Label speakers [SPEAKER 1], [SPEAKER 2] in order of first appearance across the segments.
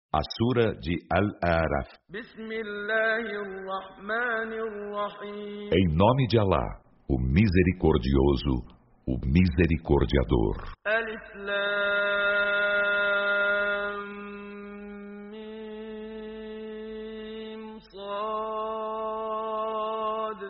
[SPEAKER 1] A Sura de Al-A'raf. Em nome de Alá, o Misericordioso, o Misericordiador.
[SPEAKER 2] Alif Lam Mim Sad.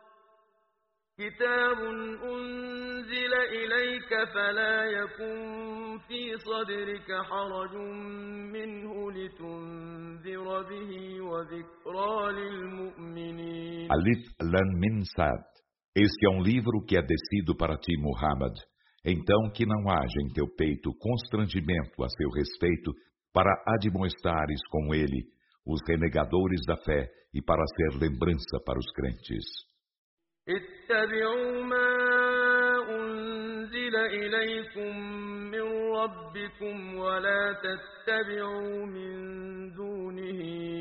[SPEAKER 2] Kitabun unzila ilayka fala yakun في صدرك حرج منه لتنذر به وذكرى للمؤمنين.
[SPEAKER 1] Alif Lam Mim Sad. Este é um livro que é descido para ti, Muhammad. Então que não haja em teu peito constrangimento a seu respeito, para admoestares com ele os renegadores da fé e para ser lembrança para os crentes.
[SPEAKER 2] اتبعوا ما أنزل إليكم من ربكم ولا تتبعوا من دونه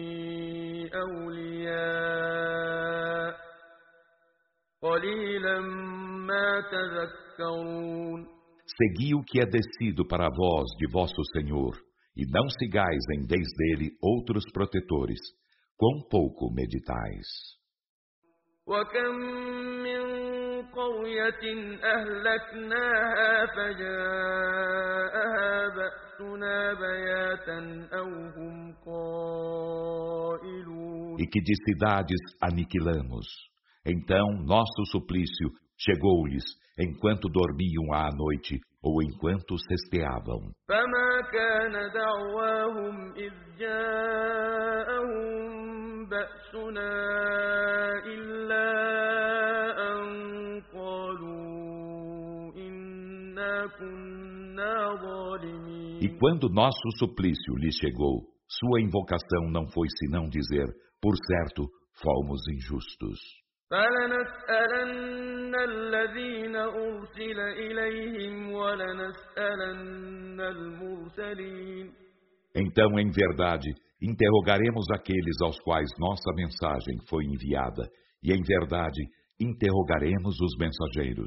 [SPEAKER 2] أولياء قليلا ما تذكرون.
[SPEAKER 1] Segui o que é descido para vós de vosso Senhor, e não sigais em vez dele outros protetores. Quão pouco meditais.
[SPEAKER 2] وكم من قرية أهلكناها فجاءها بأسنا بياتا أو هم قائلون.
[SPEAKER 1] E que de cidades aniquilamos. Então nosso suplício chegou-lhes enquanto dormiam à noite ou enquanto cesteavam.
[SPEAKER 2] فما كان دعواهم إذ جاءهم بأسنا إلا أن قالوا إنا كنا ظالمين.
[SPEAKER 1] E quando nosso suplício lhes chegou, sua invocação não foi senão dizer: por certo, fomos injustos.
[SPEAKER 2] فلنسألن الذين أرسل إليهم ولنسألن المرسلين.
[SPEAKER 1] Então, em verdade, interrogaremos aqueles aos quais nossa mensagem foi enviada, e em verdade, interrogaremos os mensageiros.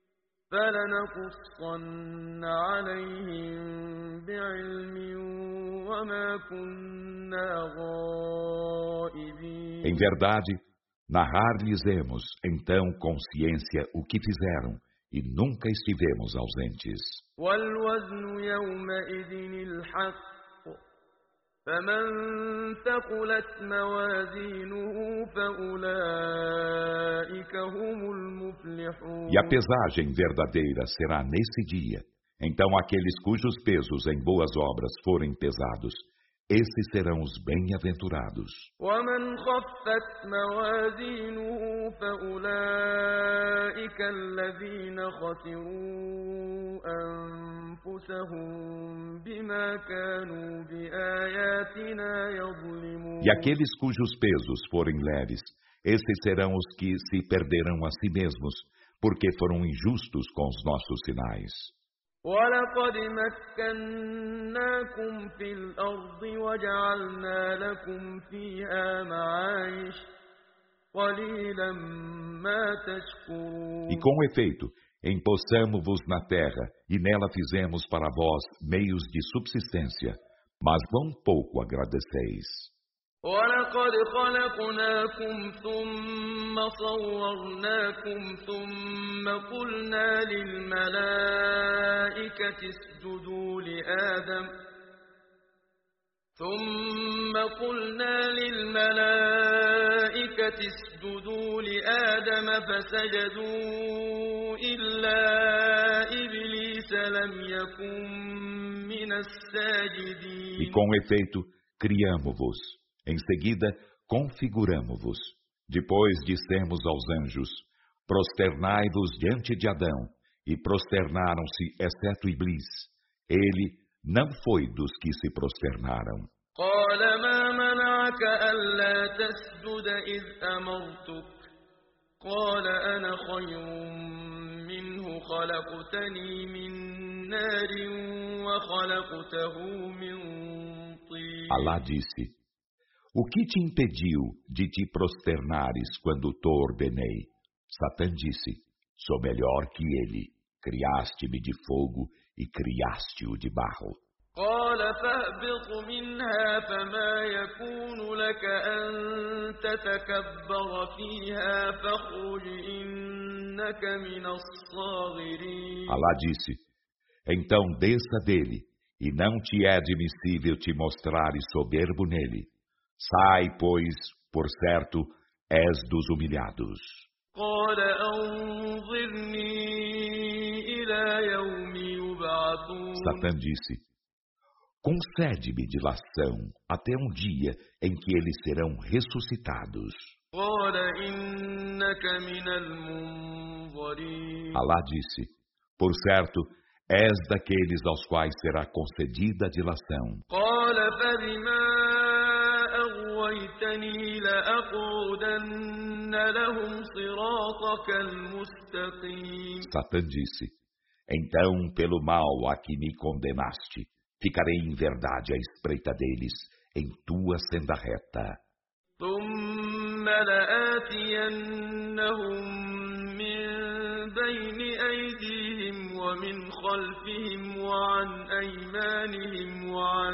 [SPEAKER 2] فلنقصن عليهم بعلم وما كنا غائبين.
[SPEAKER 1] Em verdade, narrar-lhes-emos, então, com ciência o que fizeram, e nunca estivemos ausentes.
[SPEAKER 2] وَالْوَزْنُ يَوْمَئِذٍ الْحَقُّ فَمَنْ ثَقُلَتْ مَوَازِينُهُ فَأُولَئِكَ هُمُ الْمُفْلِحُونَ.
[SPEAKER 1] E a pesagem verdadeira será nesse dia. Então aqueles cujos pesos em boas obras forem pesados, esses serão os bem-aventurados.
[SPEAKER 2] وَمَنْ خَفَّتْ مَوَازِينُهُ فَأُولَئِكَ الَّذِينَ خَسِرُوا أَنفُسَهُمْ بِمَا كَانُوا بِآيَاتِنَا يَظْلِمُونَ.
[SPEAKER 1] E aqueles cujos pesos forem leves, esses serão os que se perderão a si mesmos, porque foram injustos com os nossos sinais.
[SPEAKER 2] وَلَقَدْ مَكَّنَّاكُمْ فِي الْأَرْضِ وَجَعَلْنَا لَكُمْ فِيهَا مَعَايِشَ قَلِيلًا مَا تَشْكُرُونَ.
[SPEAKER 1] E com efeito, empossamo-vos na terra, e nela fizemos para vós meios de subsistência, mas quão pouco agradeceis.
[SPEAKER 2] وَلَقَدْ خَلَقْنَاكُمْ ثُمَّ صَوَّرْنَاكُمْ ثُمَّ قُلْنَا لِلْمَلَائِكَةِ اسْجُدُوا لِآدَمَ فَسَجَدُوا إِلَّا إِبْلِيسَ لَمْ يَكُنْ مِنَ السَّاجِدِينَ.
[SPEAKER 1] E com efeito, criamo-vos. Em seguida, configuramo-vos. Depois dissemos aos anjos: prosternai-vos diante de Adão. E prosternaram-se, exceto Iblis. Ele não foi dos que se prosternaram.
[SPEAKER 2] قال ما منعك ألا تسجد إذ أمرتك قال أنا خير منه خلقتني من نار وخلقته من طين.
[SPEAKER 1] Alá disse: o que te impediu de te prosternares quando te ordenei? Satã disse: sou melhor que ele. Criaste-me de fogo e criaste-o de barro.
[SPEAKER 2] قال فاهبط منها فما يكون لك أن تتكبر فيها فاخرج إنك من الصاغرين.
[SPEAKER 1] Alá disse: então desça dele, e não te é admissível te mostrares soberbo nele. Sai, pois, por certo, és dos humilhados.
[SPEAKER 2] قال أنظرني إلى يوم يبعثون.
[SPEAKER 1] Satã disse: concede-me dilação até um dia em que eles serão ressuscitados.
[SPEAKER 2] قال إنك من المنظرين.
[SPEAKER 1] Alá disse: por certo, és daqueles aos quais será concedida a dilação.
[SPEAKER 2] قال فبما أغويتني لأقعدن لهم صراطك المستقيم.
[SPEAKER 1] Satã disse: então, pelo mal a que me condenaste, ficarei em verdade à espreita deles, em tua senda reta.
[SPEAKER 2] ثم لآتينهم من بين أيديهم ومن خلفهم وعن أيمانهم وعن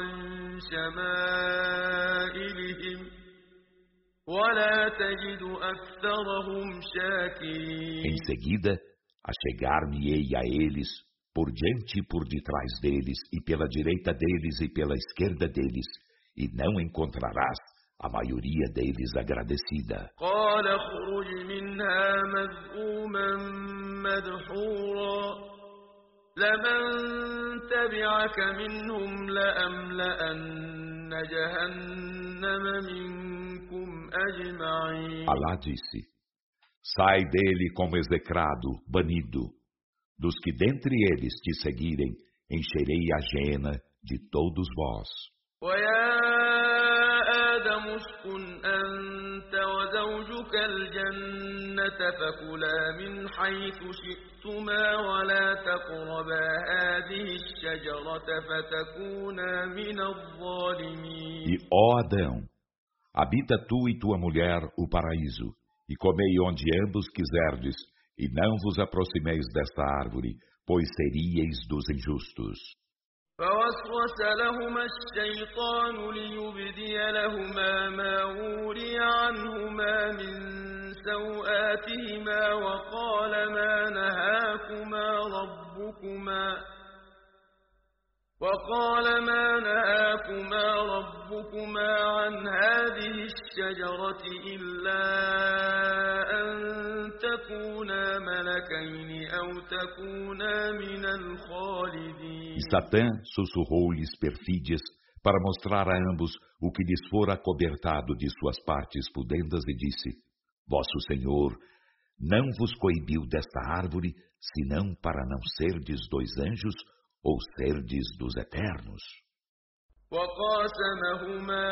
[SPEAKER 2] شمائلهم ولا تجد أكثرهم شاكرين.
[SPEAKER 1] Em seguida, achegar-me-ei a eles, por diante e por detrás deles, e pela direita deles e pela esquerda deles, e não encontrarás a maioria deles agradecida.
[SPEAKER 2] قال اخرج منها مذءوما مدحورا لمن تبعك منهم لأملأن جهنم منكم أجمعين.
[SPEAKER 1] Alá disse: sai dele como execrado, banido. Dos que dentre eles te seguirem, encherei a jena de todos vós.
[SPEAKER 2] آدم اسكن أنت وزوجك الجنة فكلا من حيث شئتما ولا تقربا هذه الشجرة فتكونا من الظالمين.
[SPEAKER 1] E, ó Adão, habita tu e tua mulher o paraíso, e comei onde ambos quiserdes, e não vos aproximeis desta árvore, pois seríeis dos injustos.
[SPEAKER 2] فوسوس لهما الشيطان ليبدي لهما ما وري عنهما من سوآتهما وقال ما نهاكما ربكما عن هذه الشجرة إلا أن تكونا ملكين أو تكونا من الخالدين.
[SPEAKER 1] E Satã sussurrou-lhes perfídias para mostrar a ambos o que lhes fora acobertado de suas partes pudendas e disse: vosso Senhor não vos coibiu desta árvore, senão para não serdes dois anjos ou serdes dos eternos.
[SPEAKER 2] وقاسمهما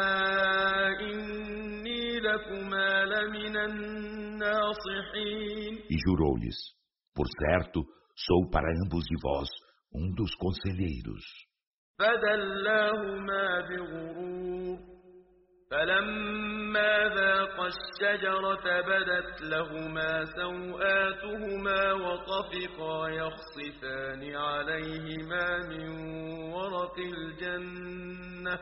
[SPEAKER 2] إني لكما لمن الناصحين.
[SPEAKER 1] E jurou-lhes: por certo, sou para ambos de vós dos conselheiros.
[SPEAKER 2] فدلاهما بغرور فلما ذاقا الشجرة بدت لهما سوآتهما وطفقا يخصفان عليهما من ورق الجنة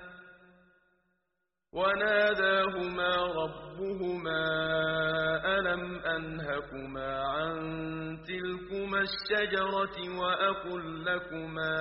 [SPEAKER 2] وناداهما ربهما ألم أنهكما عن تلكما الشجرة وأقل لكما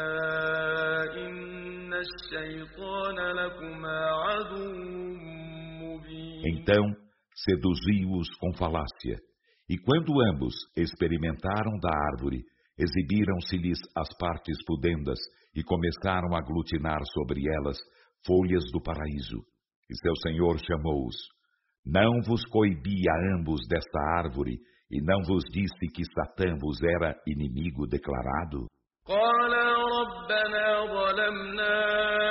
[SPEAKER 2] إن الشيطان لكما عدو مبين.
[SPEAKER 1] Então seduziu-os com falácia, e quando ambos experimentaram da árvore, exibiram-se-lhes as partes pudendas e começaram a aglutinar sobre elas folhas do paraíso. E seu Senhor chamou-os: não vos coibi a ambos desta árvore, e não vos disse que Satã vos era inimigo declarado?
[SPEAKER 2] قالا ربنا ظلمنا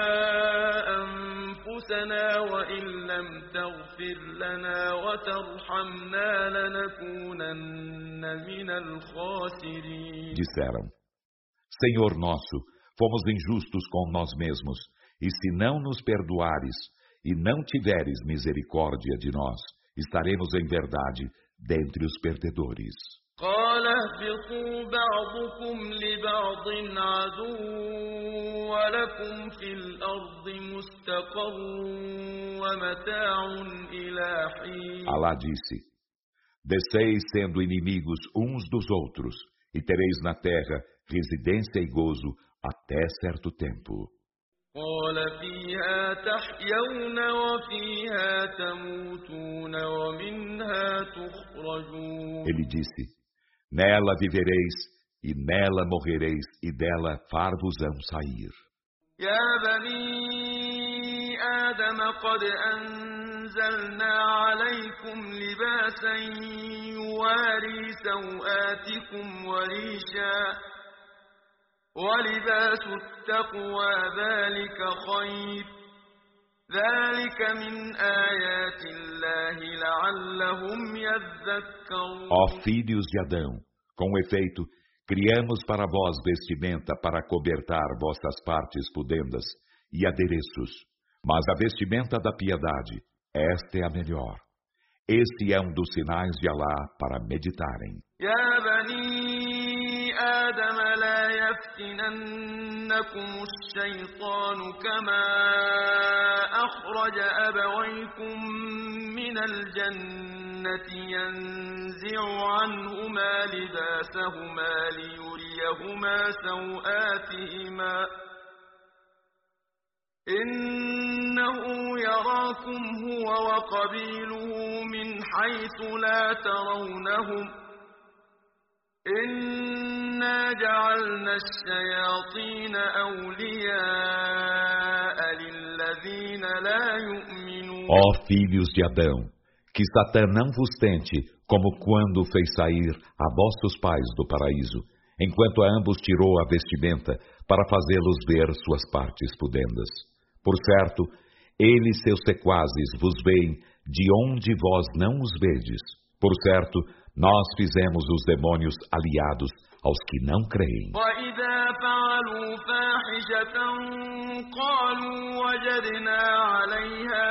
[SPEAKER 2] أنفسنا وإن لم تغفر لنا وترحمنا لنكونن من الخاسرين.
[SPEAKER 1] Disseram: Senhor nosso, fomos injustos com nós mesmos, e se não nos perdoares e não tiveres misericórdia de nós, estaremos em verdade dentre os perdedores.
[SPEAKER 2] قال اهبطوا بعضكم لبعض عدو ولكم في الأرض مستقر ومتاع إلى حين.
[SPEAKER 1] Alá disse: desceis sendo inimigos uns dos outros, e tereis na terra residência e gozo até certo tempo.
[SPEAKER 2] قال فيها تحيون وفيها تموتون ومنها تخرجون.
[SPEAKER 1] Ele disse: nela vivereis, e nela morrereis, e dela far-vos-ão sair.
[SPEAKER 2] يا بني آدم قد أنزلنا عليكم لباسا يواري سوآتكم وريشا ولباس التقوى ذلك خير ذلك من آيات الله لعلهم يذكرون.
[SPEAKER 1] Ó filhos de Adão, com efeito, criamos para vós vestimenta para cobertar vossas partes pudendas e adereços, mas a vestimenta da piedade, esta é a melhor. Este é um dos sinais de Alá para meditarem.
[SPEAKER 2] يا بني آدم لا يفتننكم الشيطان كما أخرج أبويكم من الجنة ينزع عنهما لباسهما ليريهما سوآتهما إنه يراكم هو وقبيله من حيث لا ترونهم إنا جعلنا الشياطين أولياء للذين لا يؤمنون.
[SPEAKER 1] Ó filhos de Adão, que Satã não vos tente, como quando fez sair a vossos pais do paraíso, enquanto a ambos tirou a vestimenta para fazê-los ver suas partes pudendas. Por certo, ele e seus sequazes vos veem de onde vós não os vedes. Por certo, nós fizemos os demônios aliados aos que não creem.
[SPEAKER 2] وَإِذَا فَعَلُوا فَاحِشَةً قَالُوا وَجَدْنَا عَلَيْهَا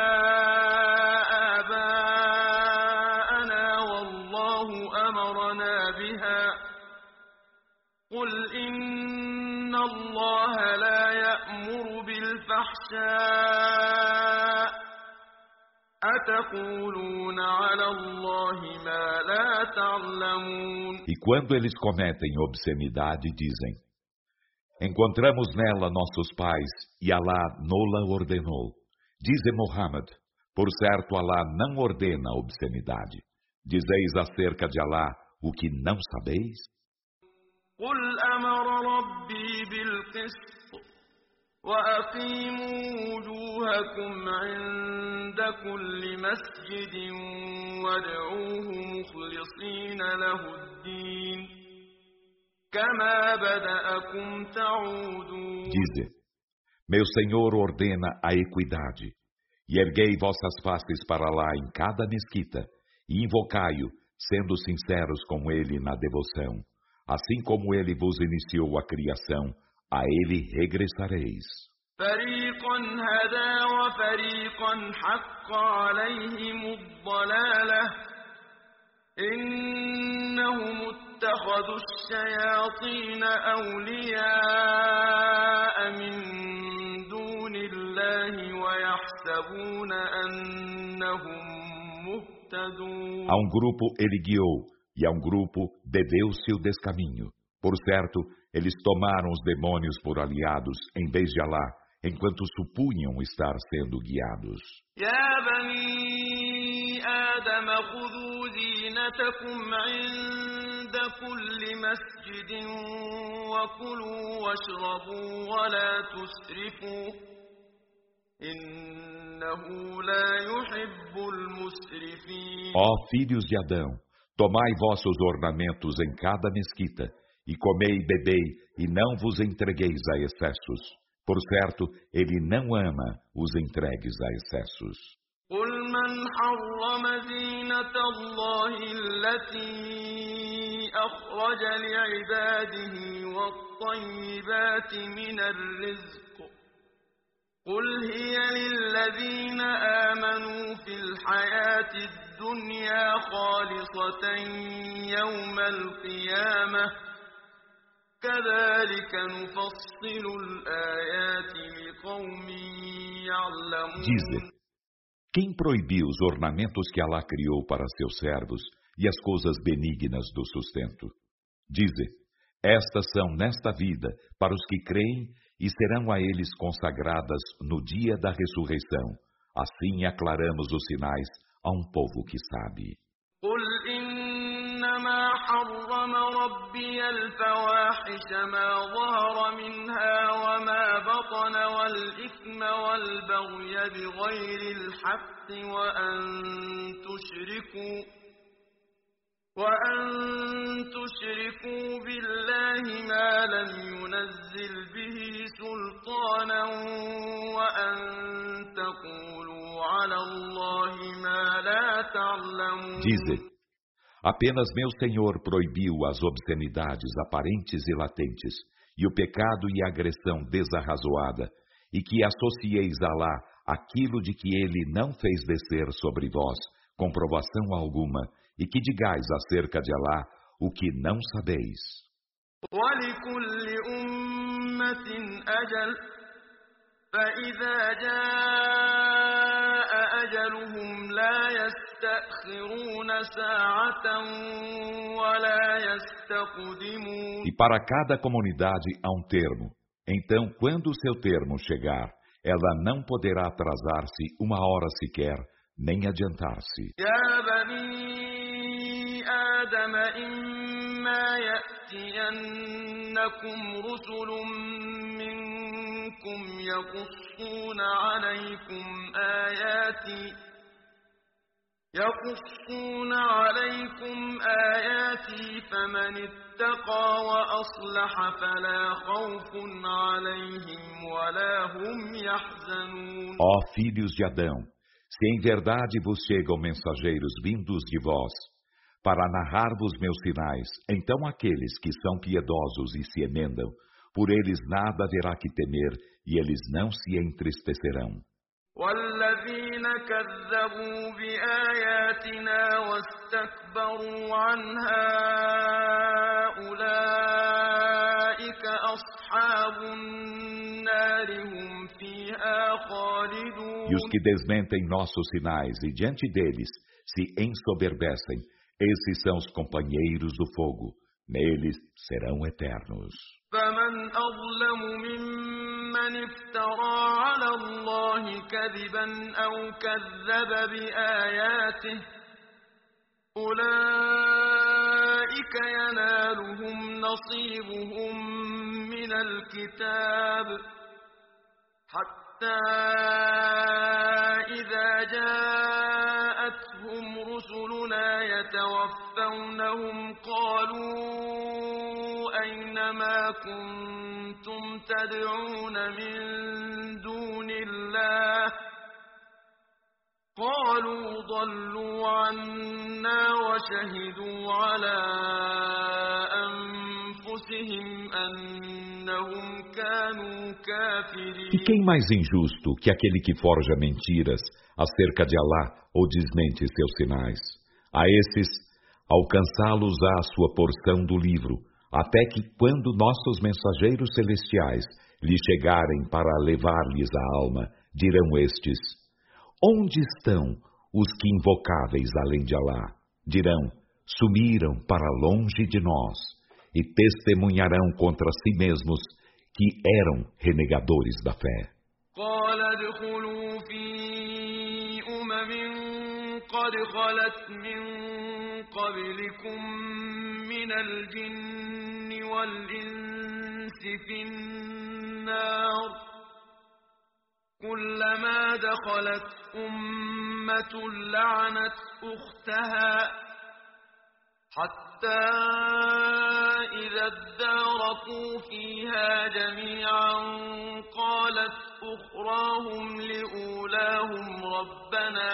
[SPEAKER 2] آبَاءَنَا وَاللَّهُ أَمَرَنَا بِهَا قُلْ إِنَّ اللَّهَ لَا يَأْمُرُ بِالْفَحْشَاءِ أَتَقُولُونَ عَلَى اللَّهِ مَا لَا تَعْلَمُونَ.
[SPEAKER 1] E quando eles cometem obscenidade, dizem: encontramos nela nossos pais, e Alá nola ordenou. Dize Muhammad: por certo, Alá não ordena a obscenidade. Dizeis acerca de Alá o que não sabeis?
[SPEAKER 2] قُلْ أَمَرَ رَبِّي بِالْقِسْطِ وَأَقِيمُوا وُجُوهَكُمْ عِندَ كُلِّ مَسْجِدٍ وَادْعُوهُ مُخْلِصِينَ لَهُ الدِّينَ كَمَا بَدَأَكُمْ تَعُودُونَ.
[SPEAKER 1] Dize: meu Senhor ordena a equidade, e erguei vossas faces para lá em cada mesquita, e invocai-o, sendo sinceros com ele na devoção. Assim como ele vos iniciou a criação, a ele regressareis.
[SPEAKER 2] فَرِيقًا هَدَى وَفَرِيقًا حَقَّ عَلَيْهِمُ الضَّلَالَةُ إِنَّهُمُ اتَّخَذُوا الشَّيَاطِينَ أَوْلِيَاءَ مِن دُونِ اللَّهِ وَيَحْسَبُونَ أَنَّهُم مُّهْتَدُونَ.
[SPEAKER 1] A um grupo ele guiou, e a um grupo deveu-se o descaminho. Por certo, eles tomaram os demônios por aliados, em vez de Alá, enquanto supunham estar sendo guiados.
[SPEAKER 2] يا بني آدم خذوا زينتكم عند كل مسجد وكلوا واشربوا ولا تسرفوا إنه لا يحب المسرفين.
[SPEAKER 1] Ó filhos de Adão, tomai vossos ornamentos em cada mesquita, e comei e bebei, e não vos entregueis a excessos. Por certo, ele não ama os entregues a excessos.
[SPEAKER 2] قل من حرم زينة الله التي أخرج لعباده والطيبات من الرزق قل هي للذين آمنوا في الحياة الدنيا الدنيا خالصة يوم القيامة كذلك نفصل الآيات لقوم
[SPEAKER 1] Dize,
[SPEAKER 2] يعلمون.
[SPEAKER 1] quem proibiu os ornamentos que Alá criou para seus servos e as coisas benignas do sustento? Dize, estas são nesta vida para os que creem e serão a eles consagradas no dia da ressurreição. Assim aclaramos os sinais a um povo que sabe.
[SPEAKER 2] قل إنما حرم ربي الفواحش ما ظهر منها وما بطن والإثم والبغي بغير الحق وأن تشركوا بالله ما لم ينزل به سلطانا وأن تقولوا على الله ما لا تعلمون.
[SPEAKER 1] Dize, apenas meu Senhor proibiu as obscenidades aparentes e latentes, e o pecado e a agressão desarrazoada, e que associeis a Alá aquilo de que ele não fez descer sobre vós comprovação alguma, e que digais acerca de Alá o que não sabeis.
[SPEAKER 2] وَلِكُلِّ أُمَّةٍ أَجَلٌ فَإِذَا جَاءَ أَجَلُهُمْ لَا يَسْتَأْخِرُونَ سَاعَةً وَلَا يَسْتَقْدِمُونَ.
[SPEAKER 1] E para cada comunidade há um termo. Então, quando o seu termo chegar, ela não poderá atrasar-se uma hora sequer, nem adiantar-se.
[SPEAKER 2] يَا بَنِي آدَمَ إِمَّا يَأْتِيَنَّكُمْ رُسُلٌ مِّنكُمْ يَقُصُّونَ عَلَيْكُمْ آيَاتِي فَمَنِ اتَّقَىٰ وَأَصْلَحَ فَلَا خَوْفٌ عَلَيْهِمْ وَلَا هُمْ يَحْزَنُونَ.
[SPEAKER 1] Ó filhos de Adão, se em verdade vos chegam mensageiros vindos de vós, para narrar-vos meus sinais, então aqueles que são piedosos e se emendam, por eles nada haverá que temer, e eles não se entristecerão.
[SPEAKER 2] وَالَّذِينَ كَذَّبُوا بِآيَاتِنَا وَاسْتَكْبَرُوا عَنْهَا أُولَئِكَ أَصْحَابُ النَّارِ هُمْ فِيهَا خَالِدُونَ.
[SPEAKER 1] E os que desmentem nossos sinais e diante deles se ensoberbecem, esses são os companheiros do fogo. Neles serão eternos.
[SPEAKER 2] فَمَنْ أَظْلَمُ مِمَّنِ افْتَرَىٰ عَلَى اللَّهِ كَذِبًا أَوْ كَذَّبَ بِآيَاتِهِ أُولَئِكَ يَنَالُهُمْ نَصِيبُهُم مِّنَ الْكِتَابِ حَتَّىٰ إِذَا جَاءَتْهُمْ رُسُلُنَا يَتَوَفَّوْنَهُمْ قَالُوا أَيْنَ مَا كُنتُمْ تَدْعُونَ مِن دُونِ اللَّهِ قَالُوا ضَلُّوا عَنَّا وَشَهِدُوا عَلَىٰ أَنفُسِهِمْ أَنَّهُمْ كَانُوا كَافِرِينَ.
[SPEAKER 1] E quem mais injusto que aquele que forja mentiras acerca de Alá ou desmente seus sinais? A esses, alcançá-los-á a sua porção do livro, até que quando nossos mensageiros celestiais lhes chegarem para levar-lhes a alma, dirão estes: onde estão os que invocáveis além de Alá? Dirão: sumiram para longe de nós, e testemunharão contra si mesmos que eram renegadores da fé.
[SPEAKER 2] قَالَ ادْخُلُوا فِي أُمَمٍ قَدْ خَلَتْ مِن قَبْلِكُم مِّنَ الْجِنِّ وَالْإِنسِ فِي النَّارِ كُلَّمَا دَخَلَتْ أُمَّةٌ لَّعَنَتْ أُخْتَهَا حَتَّىٰ إِذَا ادَّارَكُوا فِيهَا جَمِيعًا قَالَتْ أُخْرَاهُمْ لِأُولَاهُمْ رَبَّنَا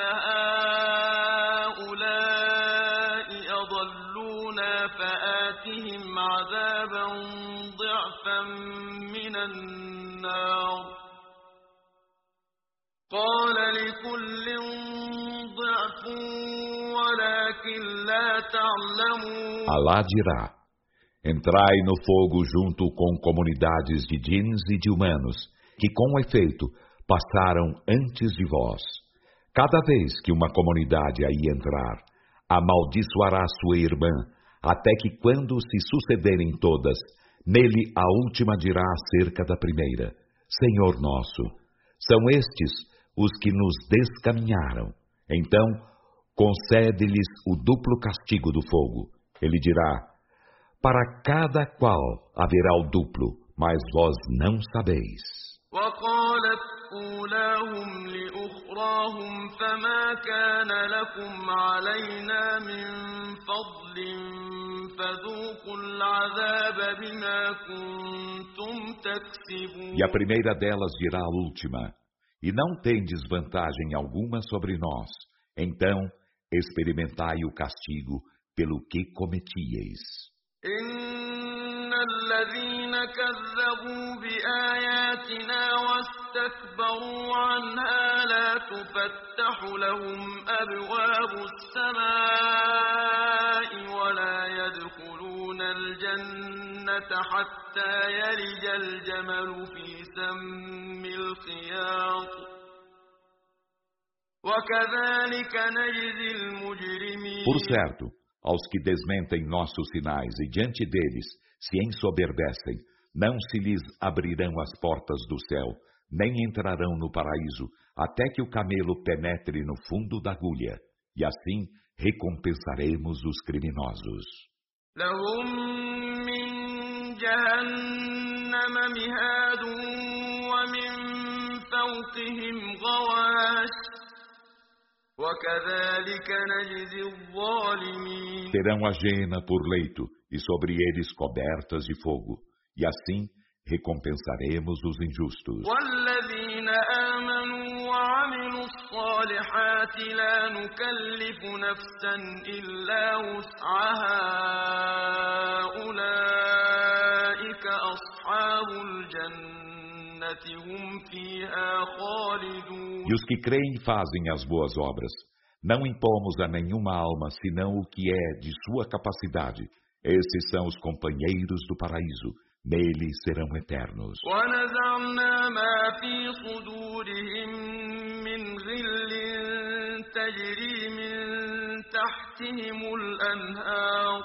[SPEAKER 2] هَٰؤُلَاءِ أَضَلُّونَا فَآتِهِمْ عَذَابًا ضِعْفًا مِّنَ النَّارِ قَالَ لِكُلٍّ ضِعْفٌ تعلمون.
[SPEAKER 1] Alá dirá: entrai no fogo junto com comunidades de djinns e de humanos, que com efeito passaram antes de vós. Cada vez que uma comunidade aí entrar, amaldiçoará sua irmã, até que quando se sucederem todas, nele a última dirá acerca da primeira: Senhor nosso, são estes os que nos descaminharam. Então, concede-lhes o duplo castigo do fogo. Ele dirá: para cada qual haverá o duplo, mas vós não sabeis.
[SPEAKER 2] وقالت أولاهم لأخراهم فما كان لكم علينا من فضل فذوقوا العذاب بما كنتم تكسبون.
[SPEAKER 1] E a primeira delas dirá à última: e não tendes vantagem alguma sobre nós, então experimentai o castigo pelo que cometieis.
[SPEAKER 2] إن الذين كذبوا بآياتنا واستكبروا عنها لا تفتح لهم أبواب السماء ولا يدخلون الجنة حتى يلج الجمل في سم الخياط وكذلك نجزي المجرمين.
[SPEAKER 1] Por certo, aos que desmentem nossos sinais e diante deles se ensoberbecem, não se lhes abrirão as portas do céu, nem entrarão no paraíso, até que o camelo penetre no fundo da agulha, e assim recompensaremos os criminosos.
[SPEAKER 2] لهم من جهنم مهاد ومن فوقهم غواش وكذلك نجزي الظالمين.
[SPEAKER 1] Terão a jena por leito e sobre eles cobertas de fogo, e assim recompensaremos os injustos.
[SPEAKER 2] والذين آمنوا وعملوا الصالحات لا نكلف نفسا إلا وسعها أولئك أصحاب الجنة هم فيها خالدون.
[SPEAKER 1] E os que creem e fazem as boas obras, não impomos a nenhuma alma senão o que é de sua capacidade. Esses são os companheiros do paraíso, nele serão eternos.
[SPEAKER 2] ونزعنا ما في صدورهم من غل تجري من تحتهم الأنهار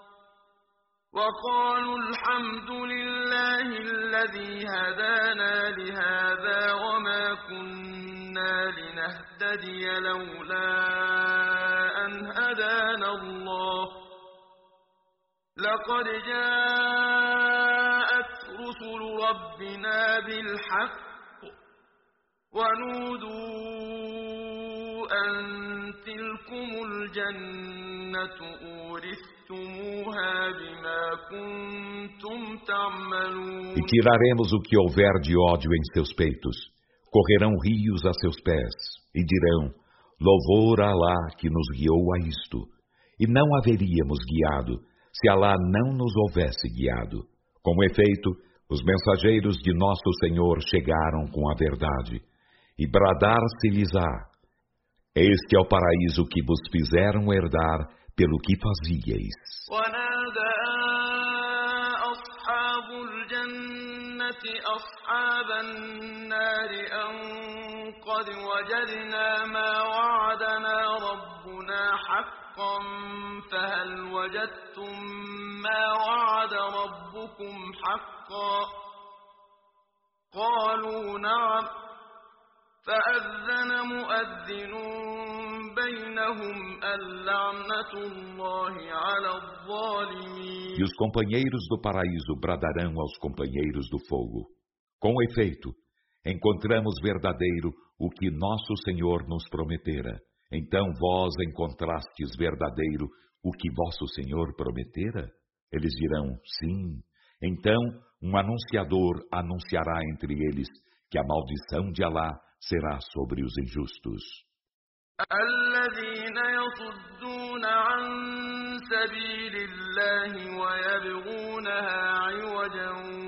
[SPEAKER 2] وقالوا الحمد لله الذي هدانا لهذا وما كنا لنهتدي لولا أن هدانا الله لقد جاءت رسل ربنا بالحق ونودوا أن تلكم الجنة أورثتموها بما كنتم تعملون.
[SPEAKER 1] E tiraremos o que houver de ódio em seus peitos. Correrão rios a seus pés, e dirão: louvor a Alá que nos guiou a isto. E não haveríamos guiado, se Alá não nos houvesse guiado. Com efeito, os mensageiros de nosso Senhor chegaram com a verdade, e bradar-se-lhes-á: este é o paraíso que vos fizeram herdar pelo que fazíeis.
[SPEAKER 2] ونادى أصحاب الجنة أصحاب النار أن قد وجدنا ما وعدنا ربنا حقا فهل وجدتم ما وعد ربكم حقا قالوا نعم فأذن مؤذن بينهم اللعنة الله على الظالمين.
[SPEAKER 1] E os companheiros do paraíso bradarão aos companheiros do fogo: com efeito, encontramos verdadeiro o que nosso Senhor nos prometera. Então vós encontrastes verdadeiro o que vosso Senhor prometera? Eles dirão: sim. Então um anunciador anunciará entre eles que a maldição de Alá será sobre os injustos.
[SPEAKER 2] الذين يصدون عن سبيل الله ويبغونها عوجا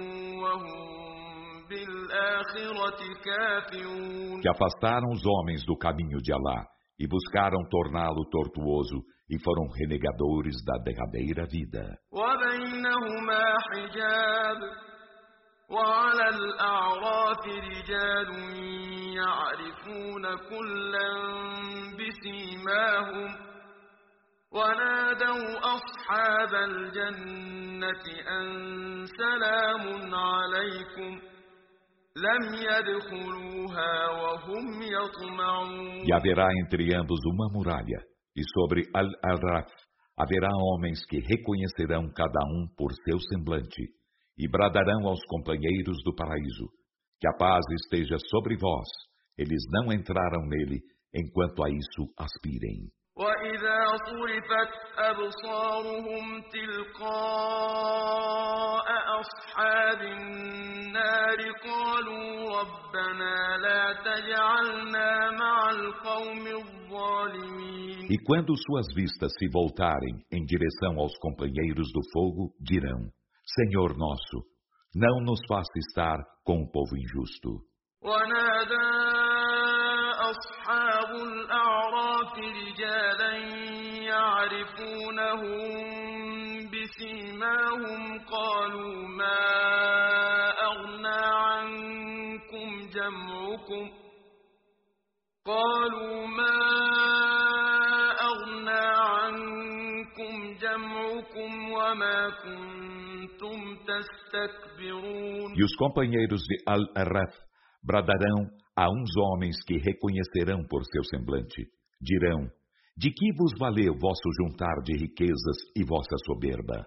[SPEAKER 2] وهم بالآخرة كافرون.
[SPEAKER 1] Que afastaram os homens do caminho de Alá e buscaram torná-lo tortuoso, e foram renegadores da derradeira vida.
[SPEAKER 2] وبينهما حجاب وعلى الأعراف رجال يعرفون كلا بسيماهم ونادوا أصحاب الجنة أن سلام عليكم لم يدخلوها وهم يطمعون.
[SPEAKER 1] E haverá entre ambos uma muralha, e sobre Al-Araf haverá homens que reconhecerão cada um por seu semblante, e bradarão aos companheiros do paraíso, que a paz esteja sobre vós. Eles não entraram nele, enquanto a isso aspirem.
[SPEAKER 2] وإذا صرفت أبصارهم تلقاء أصحاب النار قالوا ربنا لا تجعلنا مع القوم الظالمين.
[SPEAKER 1] E quando suas vistas se voltarem em direção aos companheiros do fogo, dirão: Senhor nosso, não nos faça estar com o povo injusto.
[SPEAKER 2] ونادى أصحاب الأعراف رجالا يعرفونهم بسيماهم قالوا ما أغنى عنكم جمعكم وما كنتم تستكبرون.
[SPEAKER 1] E os companheiros de Al-Araf bradarão a uns homens que reconhecerão por seu semblante. Dirão: de que vos valeu vosso juntar de riquezas e vossa soberba?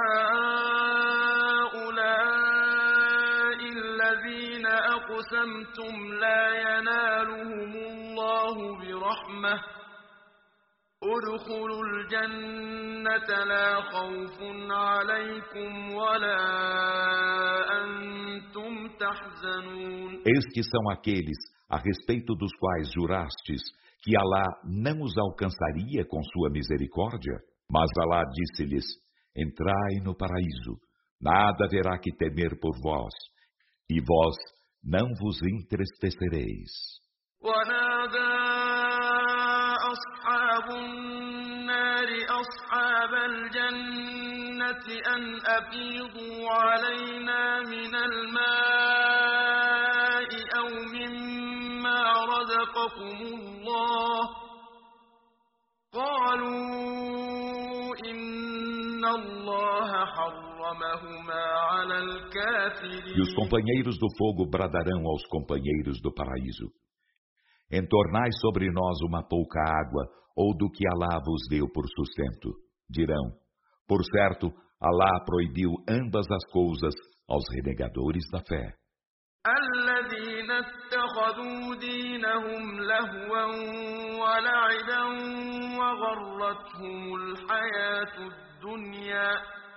[SPEAKER 2] هؤلاء الذين أقسمتم لا ينالهم الله برحمة ادخلوا الجنة لا خوف عليكم ولا أنتم تحزنون.
[SPEAKER 1] Estes são aqueles a respeito dos quais jurastes que Alá não os alcançaria com sua misericórdia. Mas Alá disse-lhes: entrai no paraíso, nada haverá que temer por vós, e vós não vos entristecereis.
[SPEAKER 2] أصحاب النار أصحاب الجنة أن أفيضوا علينا من الماء أو مما رزقكم الله قالوا إن الله حرمهما على الكافرين.
[SPEAKER 1] E os companheiros do fogo bradarão aos companheiros do paraíso: entornai sobre nós uma pouca água, ou do que Alá vos deu por sustento. Dirão: por certo, Alá proibiu ambas as coisas aos renegadores da fé.
[SPEAKER 2] الذين اتخذوا دينهم لهوا ولعبا وغرتهم الحياة الدنيا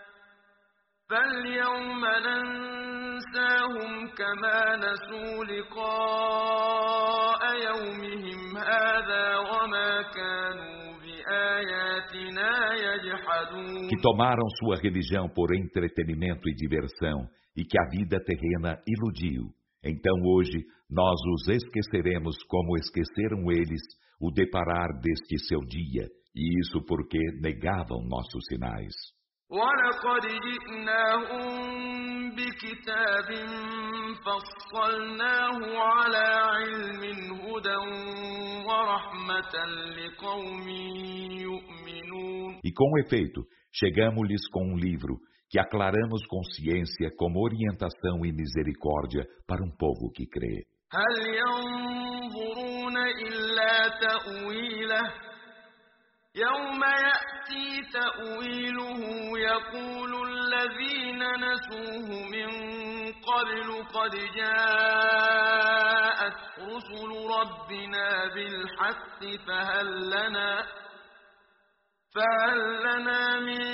[SPEAKER 2] فاليوم ننساهم كما نسوا لقاء يومهم هذا وما كانوا بآياتنا يجحدون.
[SPEAKER 1] Que tomaram sua religião por entretenimento e diversão, e que a vida terrena iludiu. Então hoje nós os esqueceremos como esqueceram eles o deparar deste seu dia, e isso porque negavam nossos sinais.
[SPEAKER 2] وَلَقَدْ جِئْنَاهُمْ بِكِتَابٍ فَصَّلْنَاهُ عَلَى عِلْمٍ هُدًى وَرَحْمَةً لِقَوْمٍ يُؤْمِنُونَ.
[SPEAKER 1] E com efeito, chegamos-lhes com um livro que aclaramos com ciência como orientação e misericórdia para um povo que crê.
[SPEAKER 2] هَلْ يَنظُرُونَ إِلَّا تَأْوِيلَهُ يَوْمَ يَأْتِي تَأْوِيلُهُ يَقُولُ الَّذِينَ نَسُوهُ مِن قَبْلُ قَدْ جَاءَتْ رُسُلُ رَبِّنَا بِالْحَقِّ فَهَلْ لَنَا مِن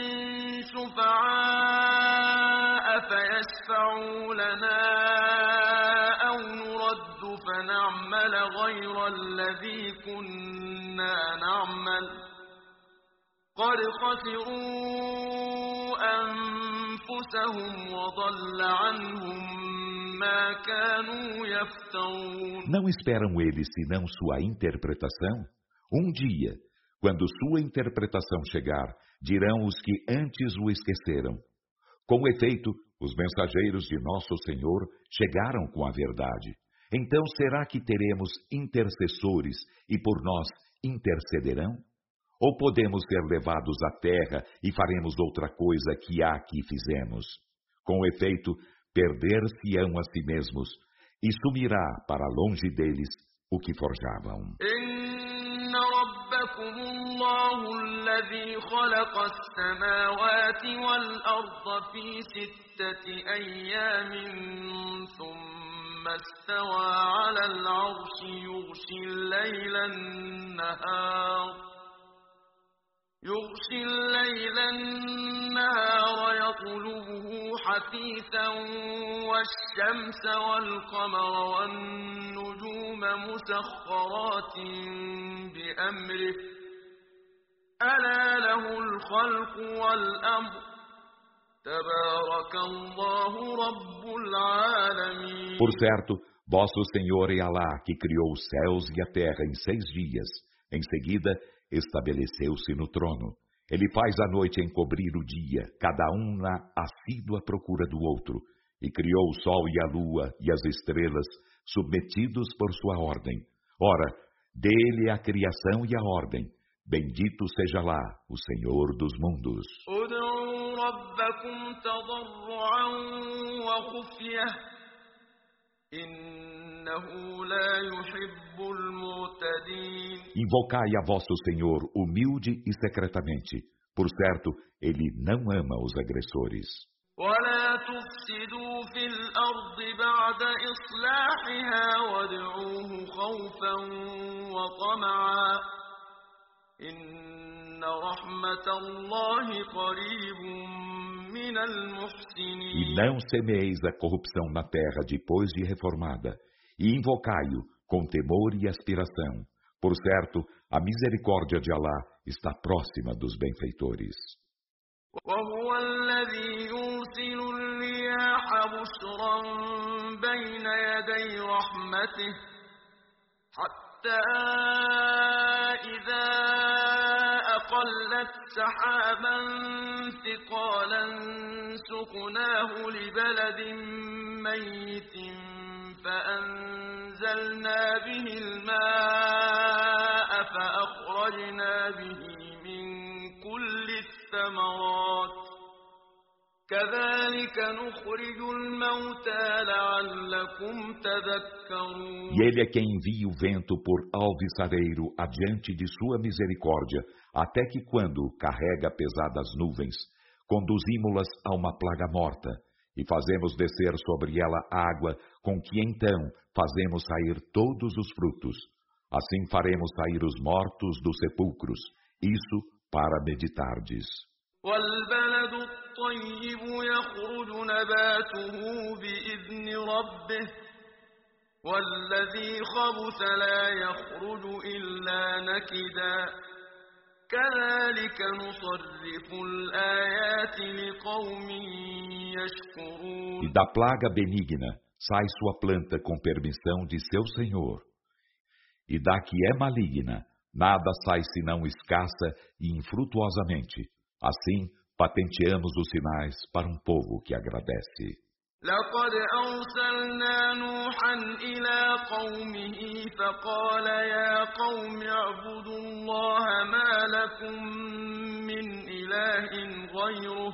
[SPEAKER 2] شُفَعَاءَ فَيَشْفَعُوا لَنَا أَوْ نُرَدُّ فَنَعْمَلَ غَيْرَ الَّذِي كُنَّا نَعْمَلُ قَدْ خَسِرُوا أَنفُسَهُمْ وَضَلَّ عَنْهُم مَّا كَانُوا يَفْتَرُونَ.
[SPEAKER 1] Não esperam eles senão sua interpretação? Um dia, quando sua interpretação chegar, dirão os que antes o esqueceram: com efeito, os mensageiros de nosso Senhor chegaram com a verdade. Então será que teremos intercessores e por nós intercederão? Ou podemos ser levados à terra e faremos outra coisa que há que fizemos? Com efeito, perder-se-ão a si mesmos e sumirá para longe deles o que forjavam.
[SPEAKER 2] إن ربكم الله الذي خلق السماوات والأرض في 6 أيام ثم استوى على العرش يغشي الليل النهار يطلبه حثيثا والشمس والقمر والنجوم مسخرات بأمره ألا له الخلق والأمر تبارك الله رب العالمين.
[SPEAKER 1] Por certo, vosso Senhor é Alá, que criou os céus e a terra em 6 dias. Em seguida, estabeleceu-se no trono. Ele faz a noite encobrir o dia, cada um na assídua procura do outro, e criou o sol e a lua e as estrelas, submetidos por sua ordem. Ora, dele é a criação e a ordem. Bendito seja lá, o Senhor dos mundos.
[SPEAKER 2] ادعوا ربكم تضرعا وخفية إنه لا يحب المعتدين.
[SPEAKER 1] Invocai a vosso Senhor humilde e secretamente. Por certo, ele não ama os agressores.
[SPEAKER 2] ولا تفسدوا في الأرض بعد إصلاحها وادعوه خوفا وطمعا إن رحمة الله قريب من المحسنين.
[SPEAKER 1] E não semeis a corrupção na terra depois de reformada, e invocai-o com temor e aspiração. Por certo, a misericórdia de Alá está próxima dos benfeitores.
[SPEAKER 2] وهو الذي يرسل الرياح بشرا بين يدي رحمته حتى إذا أقلت سحابا ثقالا سقناه لبلد ميت فأنزلنا به الماء فأخرجنا به من كل الثمرات كذلك نخرج الموتى لعلكم تذكرون.
[SPEAKER 1] E ele é quem envia o vento por alvissareiro adiante de sua misericórdia, até que quando carrega pesadas nuvens, conduzimos-las a uma plaga morta, e fazemos descer sobre ela água, com que então fazemos sair todos os frutos. Assim faremos sair os mortos dos sepulcros, isso para meditardes.
[SPEAKER 2] والبلد الطيب يخرج نباته بإذن ربه والذي خبث لا يخرج إلا نكدا كذلك نصرف الآيات لقوم يشكرون.
[SPEAKER 1] E da plaga benigna sai sua planta com permissão de seu Senhor. E da que é maligna, nada sai senão escassa e infrutuosamente. Assim, patenteamos os sinais para um povo que agradece.
[SPEAKER 2] لقد أرسلنا نوحا إلى قومه فقال يا قوم اعبدوا الله ما لكم من إله غيره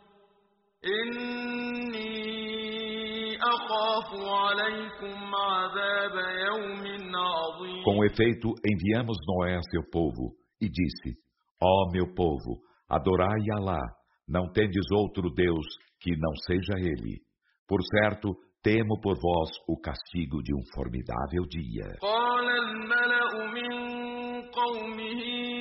[SPEAKER 2] إني أخاف عليكم عذاب يوم عظيم.
[SPEAKER 1] Com efeito, enviamos Noé a seu povo e disse: ó meu povo, adorai Alá, não tendes outro Deus que não seja Ele. Por certo, temo por vós o castigo de um formidável dia.
[SPEAKER 2] قال الملأ من قومه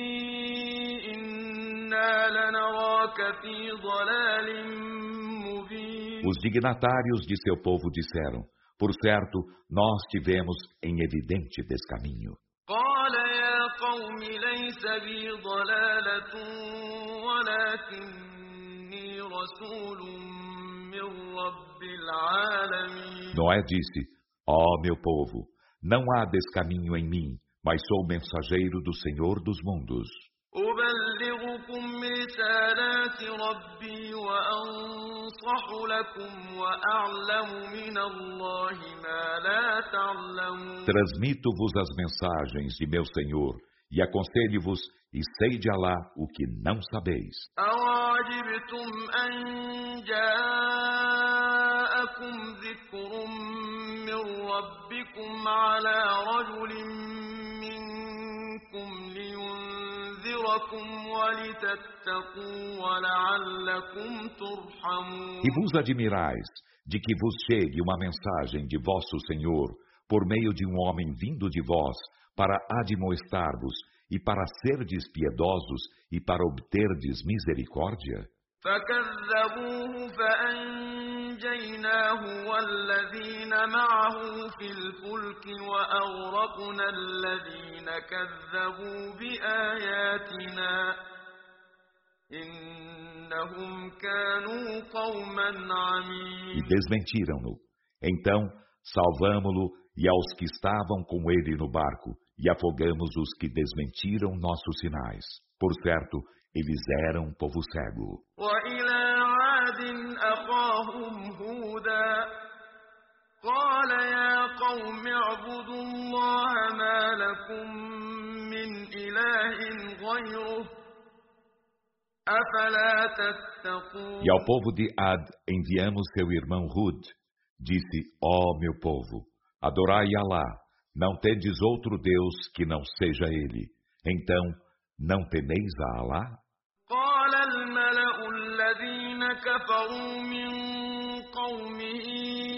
[SPEAKER 2] إنا لنراك في ضلال مبين.
[SPEAKER 1] Os dignatários de seu povo disseram: por certo, nós tivemos em evidente descaminho.
[SPEAKER 2] قال يا قوم ليس بي ضلالة ولكني رسول من رب العالمين.
[SPEAKER 1] Noé disse: ó meu povo, não há descaminho em mim, mas sou mensageiro do Senhor dos mundos.
[SPEAKER 2] أبلغكم رسالات ربي وأنصح لكم وأعلم من الله ما لا تعلمون.
[SPEAKER 1] Transmito-vos as mensagens de meu Senhor e aconselho-vos e sei de Alá o que não sabeis.
[SPEAKER 2] أَوَعَجِبْتُمْ أَنْ جَاءَكُمْ ذِكْرٌ مِّن رَّبِّكُمْ عَلَى رَجُلٍ مِّنكُمْ لِيُنذِرَكُمْ وَلِتَتَّقُوا وَلَعَلَّكُمْ تُرْحَمُونَ.
[SPEAKER 1] E vos admirais de que vos chegue uma mensagem de vosso Senhor por meio de um homem vindo de vós para admoestar-vos e para serdes piedosos e para obterdes misericórdia?
[SPEAKER 2] فكذبوه فأنجيناه والذين معه في الفلك وأغرقنا الذين كذبوا بآياتنا إنهم كانوا قوما
[SPEAKER 1] E
[SPEAKER 2] عمين.
[SPEAKER 1] desmentiram-no. Então salvamo-lo e aos que estavam com ele no barco, e afogamos os que desmentiram nossos sinais. Por certo, eles eram povo cego.
[SPEAKER 2] وإلى عاد أخاهم هودا قال يا قوم اعبدوا الله ما لكم من إله غيره أفلا تتقون.
[SPEAKER 1] E ao povo de Ad enviamos seu irmão Hud. Disse: ó meu povo, adorai Alá, não tendes outro Deus que não seja Ele. Então, não temeis a Alá?
[SPEAKER 2] قال الملأ الذين كفروا من قومه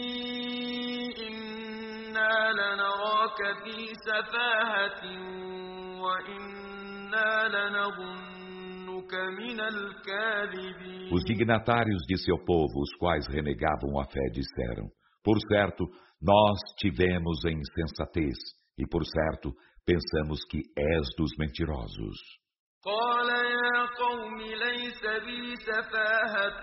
[SPEAKER 2] إنا لنراك في سفاهة وإنا لنظنك من الكاذبين.
[SPEAKER 1] Os dignatários de seu povo, os quais renegavam a fé, disseram: por certo, nós tivemos em insensatez, e por certo, pensamos que és dos mentirosos.
[SPEAKER 2] قال يا قوم ليس بي سفاهة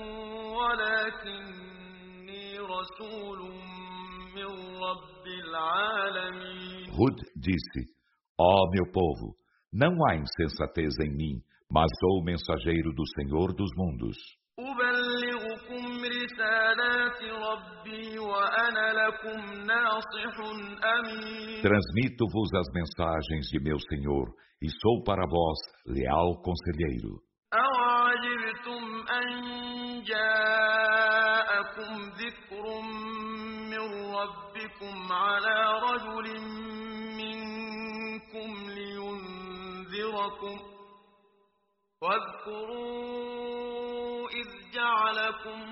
[SPEAKER 2] ولكني رسول من رب العالمين.
[SPEAKER 1] Hud disse: ó meu povo, não há insensatez em mim, mas sou mensageiro do Senhor dos mundos.
[SPEAKER 2] أبلغكم رسالات ربي وأنا لكم ناصح أمين.
[SPEAKER 1] Transmito-vos as mensagens de meu Senhor, e sou para vós leal conselheiro.
[SPEAKER 2] أَوَعَجِبْتُمْ أَنْ جَاءَكُمْ ذِكْرٌ مِّن رَّبِّكُمْ عَلَىٰ رَجُلٍ مِّنكُمْ لِيُنذِرَكُمْ واذكروا إذ جعلكم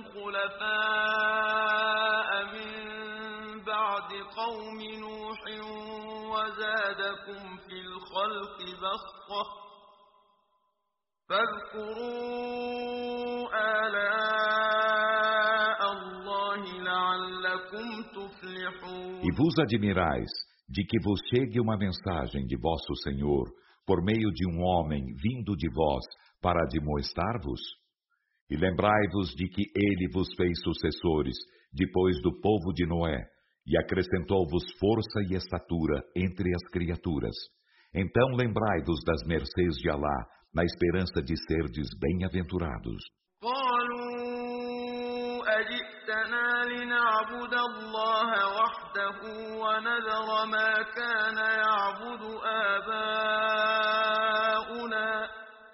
[SPEAKER 2] خلفاء من بعد قوم نوح وزادكم في الخلق بسطة فاذكروا آلاء الله لعلكم تفلحون.
[SPEAKER 1] E vos admirais de que vos chegue uma mensagem de vosso Senhor por meio de um homem vindo de vós para admoestar-vos? E lembrai-vos de que ele vos fez sucessores depois do povo de Noé, e acrescentou-vos força e estatura entre as criaturas. Então lembrai-vos das mercês de Alá, na esperança de serdes bem-aventurados.
[SPEAKER 2] أجئتنا لنعبد الله وحده ونذر ما كان يعبد آباؤنا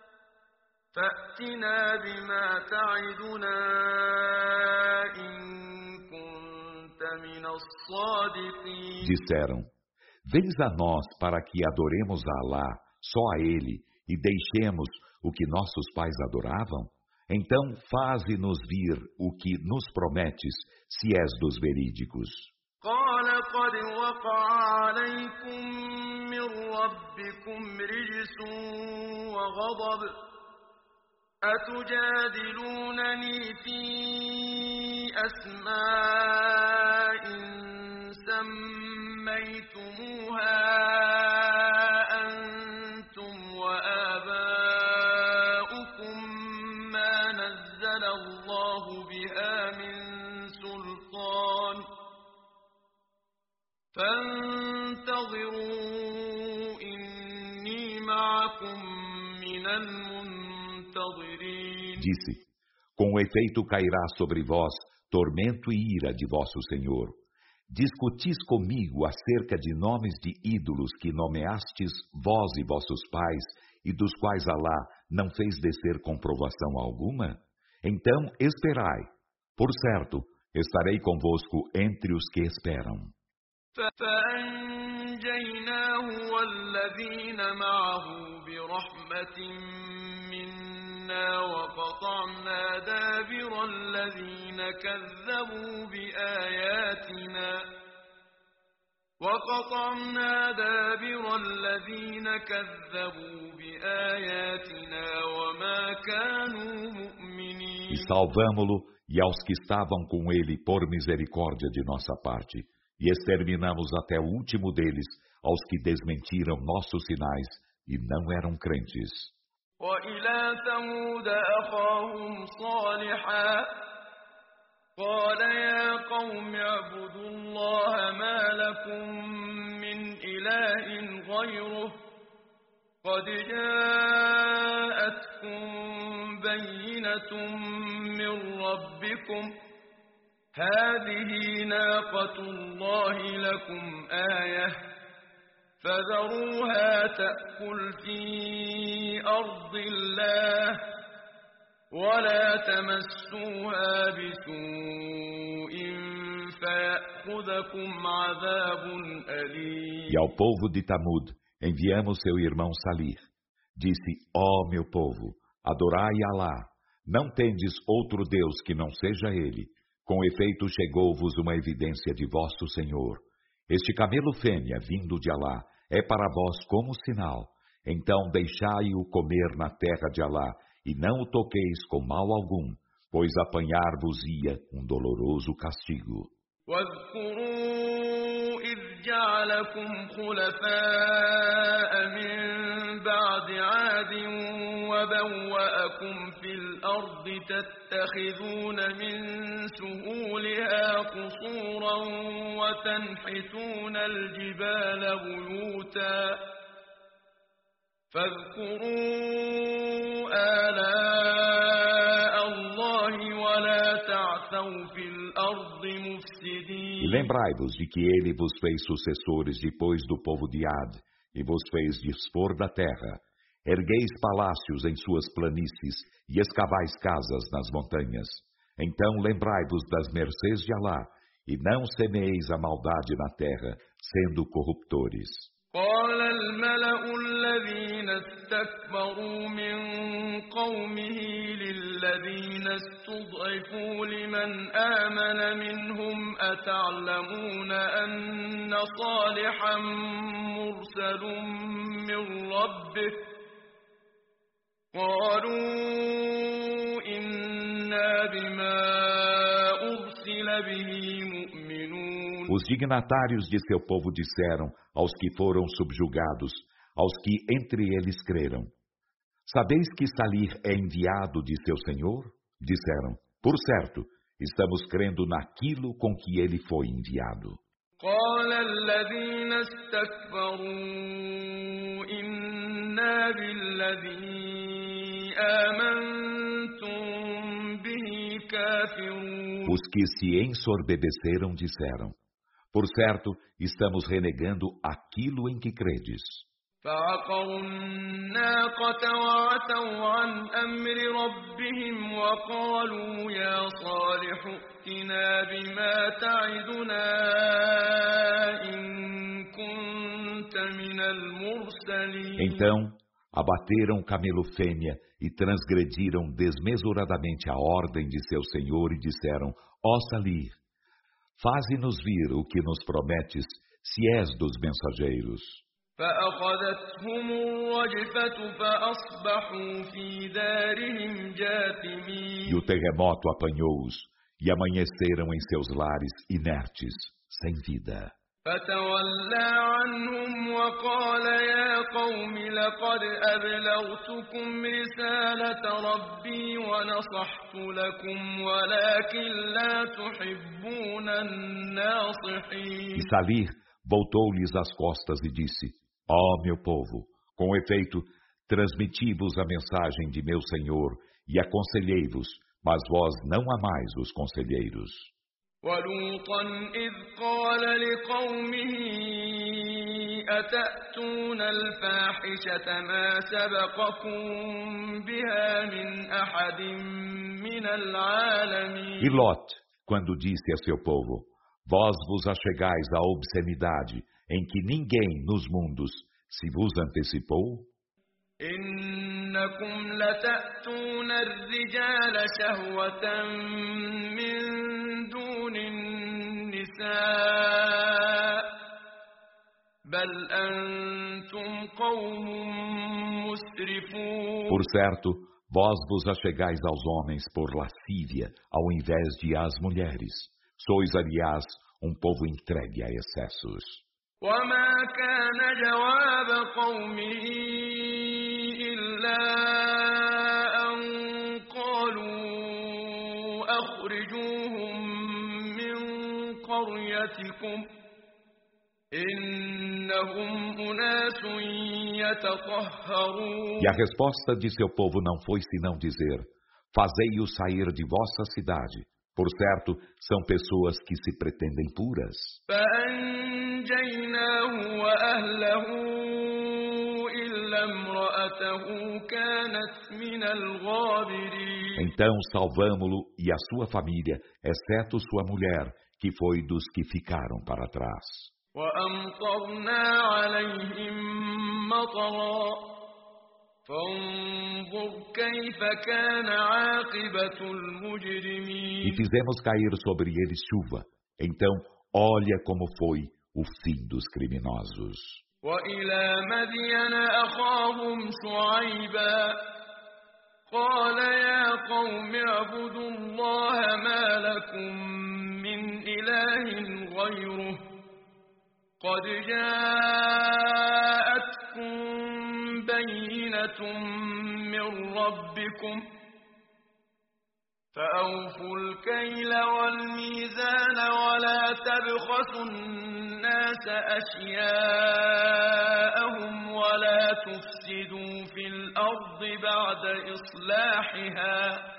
[SPEAKER 2] فأتنا بما تعدنا إن كنت من الصادقين.
[SPEAKER 1] Disseram: vens a nós para que adoremos a Alá, só a Ele, e deixemos o que nossos pais adoravam? Então faze-nos vir o que nos prometes, se és dos verídicos.
[SPEAKER 2] قال قد وقع عليكم من ربكم رجس وغضب أتجادلونني في أسماء سميتموها أنتم وآباؤكم ما نزل الله بها من سلطان فانتظروا معكم من المنتظرين.
[SPEAKER 1] Disse: com efeito cairá sobre vós tormento e ira de vosso Senhor. Discutis comigo acerca de nomes de ídolos que nomeastes vós e vossos pais, e dos quais Alá não fez descer comprovação alguma? Então esperai. Por certo, estarei convosco entre os que esperam.
[SPEAKER 2] فأنجيناه والذين معه برحمة منا وقطعنا دابر الذين كذبوا بآياتنا وما كانوا مؤمنين.
[SPEAKER 1] E salvamo-lo e aos que estavam com ele por misericórdia de nossa parte. E exterminamos até o último deles, aos que desmentiram nossos sinais e não eram crentes.
[SPEAKER 2] وإلى ثمود أخاهم صالحا قال يا قوم اعبدوا الله ما لكم من إله غيره قد جاءتكم بينة من ربكم هذه ناقة الله لكم آية فذروها تأكل في أرض الله ولا تمسوها بسوء فيأخذكم عذاب أليم.
[SPEAKER 1] E ao povo de Tamud enviamos seu irmão Salih. Disse: ó meu povo, adorai Alá, não tendes outro Deus que não seja Ele. Com efeito chegou-vos uma evidência de vosso Senhor. Este camelo fêmea vindo de Alá é para vós como sinal. Então deixai-o comer na terra de Alá e não o toqueis com mal algum, pois apanhar-vos-ia doloroso castigo.
[SPEAKER 2] واذكروا إذ جعلكم خلفاء من بعد عاد وبوأكم في الأرض تتخذون من سهولها قصورا وتنحتون الجبال بيوتا فاذكروا آلاء الله ولا تعثوا في الأرض مفسدين.
[SPEAKER 1] E lembrai-vos de que ele vos fez sucessores depois do povo de Ad, e vos fez dispor da terra. Ergueis palácios em suas planícies, e escavais casas nas montanhas. Então lembrai-vos das mercês de Alá, e não semeeis a maldade na terra, sendo corruptores.
[SPEAKER 2] قال الملأ الذين استكبروا من قومه للذين استضعفوا لمن آمن منهم أتعلمون أن صالحا مرسل من ربه قالوا إنا بما أرسل به مؤمنون.
[SPEAKER 1] Os dignatários de seu povo disseram aos que foram subjugados, aos que entre eles creram: sabeis que Salih é enviado de seu Senhor? Disseram: por certo, estamos crendo naquilo com que ele foi enviado.
[SPEAKER 2] قال الذين استكبروا إنا بالذي آمنتم به كافرون.
[SPEAKER 1] Os que se ensorbebeceram disseram: por certo, estamos renegando aquilo em que credes.
[SPEAKER 2] فعقروا الناقة وعتوا عن أمر ربهم وقالوا يا صالح ائتنا بما تعدنا إن كنت من المرسلين.
[SPEAKER 1] Então, abateram o camelo fêmea e transgrediram desmesuradamente a ordem de seu Senhor e disseram: ó Salih, faze-nos vir o que nos prometes, se és dos mensageiros.
[SPEAKER 2] فأخذتهم الرجفة فأصبحوا في دارهم جاثمين.
[SPEAKER 1] E o terremoto apanhou-os, e amanheceram em seus lares inertes, sem vida.
[SPEAKER 2] فتولى عنهم وقال يا قوم لقد أبلغتكم رسالة ربي ونصحت لكم ولكن لا تحبون الناصحين.
[SPEAKER 1] E Salih voltou-lhes as costas e disse: ó meu povo, com efeito, transmiti-vos a mensagem de meu Senhor e aconselhei-vos, mas vós não amais os conselheiros.
[SPEAKER 2] ولوطا إذ قال لقومه أتأتون الفاحشة ما سبقكم بها من أحد من العالمين.
[SPEAKER 1] E Lot, quando disse a seu povo, vós vos achegais à obscenidade em que ninguém nos mundos se vos antecipou?
[SPEAKER 2] إنكم لتأتون الرجال شهوة من دون النساء بل أنتم قوم مسرفون.
[SPEAKER 1] Por certo, vós vos achegais aos homens por lascívia, ao invés de às mulheres. Sois, aliás, um povo entregue a excessos.
[SPEAKER 2] وما كان جواب قومه إلا أن قالوا أخرجوهم من قريتكم إنهم أناس يتطهرون.
[SPEAKER 1] E a resposta de seu povo não foi senão dizer, fazei-os sair de vossa cidade. Por certo, são pessoas que se pretendem puras.
[SPEAKER 2] فأنجيناه وأهله إلا امرأته كانت من الغابرين.
[SPEAKER 1] Então salvamo-lo e a sua família, exceto sua mulher, que foi dos que ficaram para trás.
[SPEAKER 2] وأمطرنا عليهم مطرا فانظر كيف كان عاقبة المجرمين.
[SPEAKER 1] E fizemos cair sobre eles chuva. Então, olha como foi o fim dos criminosos.
[SPEAKER 2] وإلى مدين أخاهم شعيبا قال يا قوم اعبدوا الله ما لكم من إله غيره قد جاءتكم بينة من ربكم فأوفوا الكيل والميزان ولا تبخسوا الناس أشياءهم ولا تفسدوا في الأرض بعد إصلاحها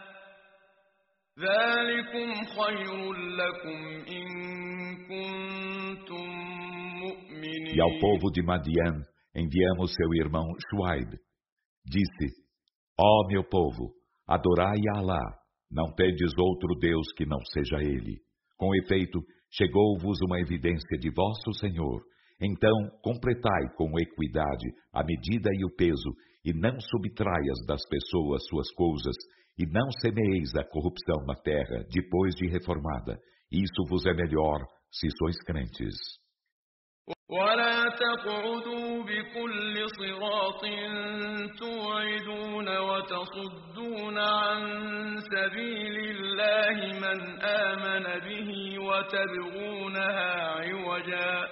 [SPEAKER 2] ذلكم خير لكم إن كنتم مؤمنين.
[SPEAKER 1] E ao povo de Madian enviamos seu irmão Shuaib. Disse, ó meu povo, adorai a Alá, não tendes outro Deus que não seja Ele. Com efeito, chegou-vos uma evidência de vosso Senhor. Então, completai com equidade a medida e o peso, e não subtraias das pessoas suas coisas, e não semeeis a corrupção na terra, depois de reformada. Isso vos é melhor, se sois crentes.
[SPEAKER 2] ولا تقعدوا بكل صراط توعدون وتصدون عن سبيل الله من آمن به وتبغونها عوجا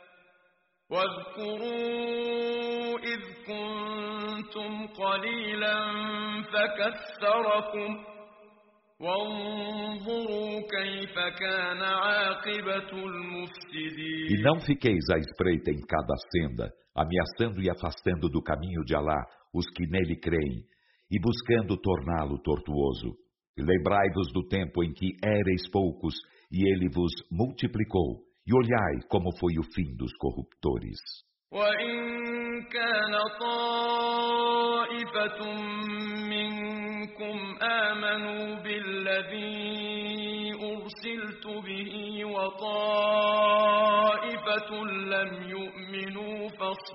[SPEAKER 2] واذكروا إذ كنتم قليلا فكثركم وانظروا كيف كان عاقبة المفسدين.
[SPEAKER 1] E não fiqueis à espreita em cada senda, ameaçando e afastando do caminho de Alá os que nele creem, e buscando torná-lo tortuoso. E lembrai-vos do tempo em que éreis poucos, e ele vos multiplicou, e olhai como foi o fim dos corruptores.
[SPEAKER 2] وإن كان طائفة منكم آمنوا بالذي أرسلت به وطائفة لم يؤمنوا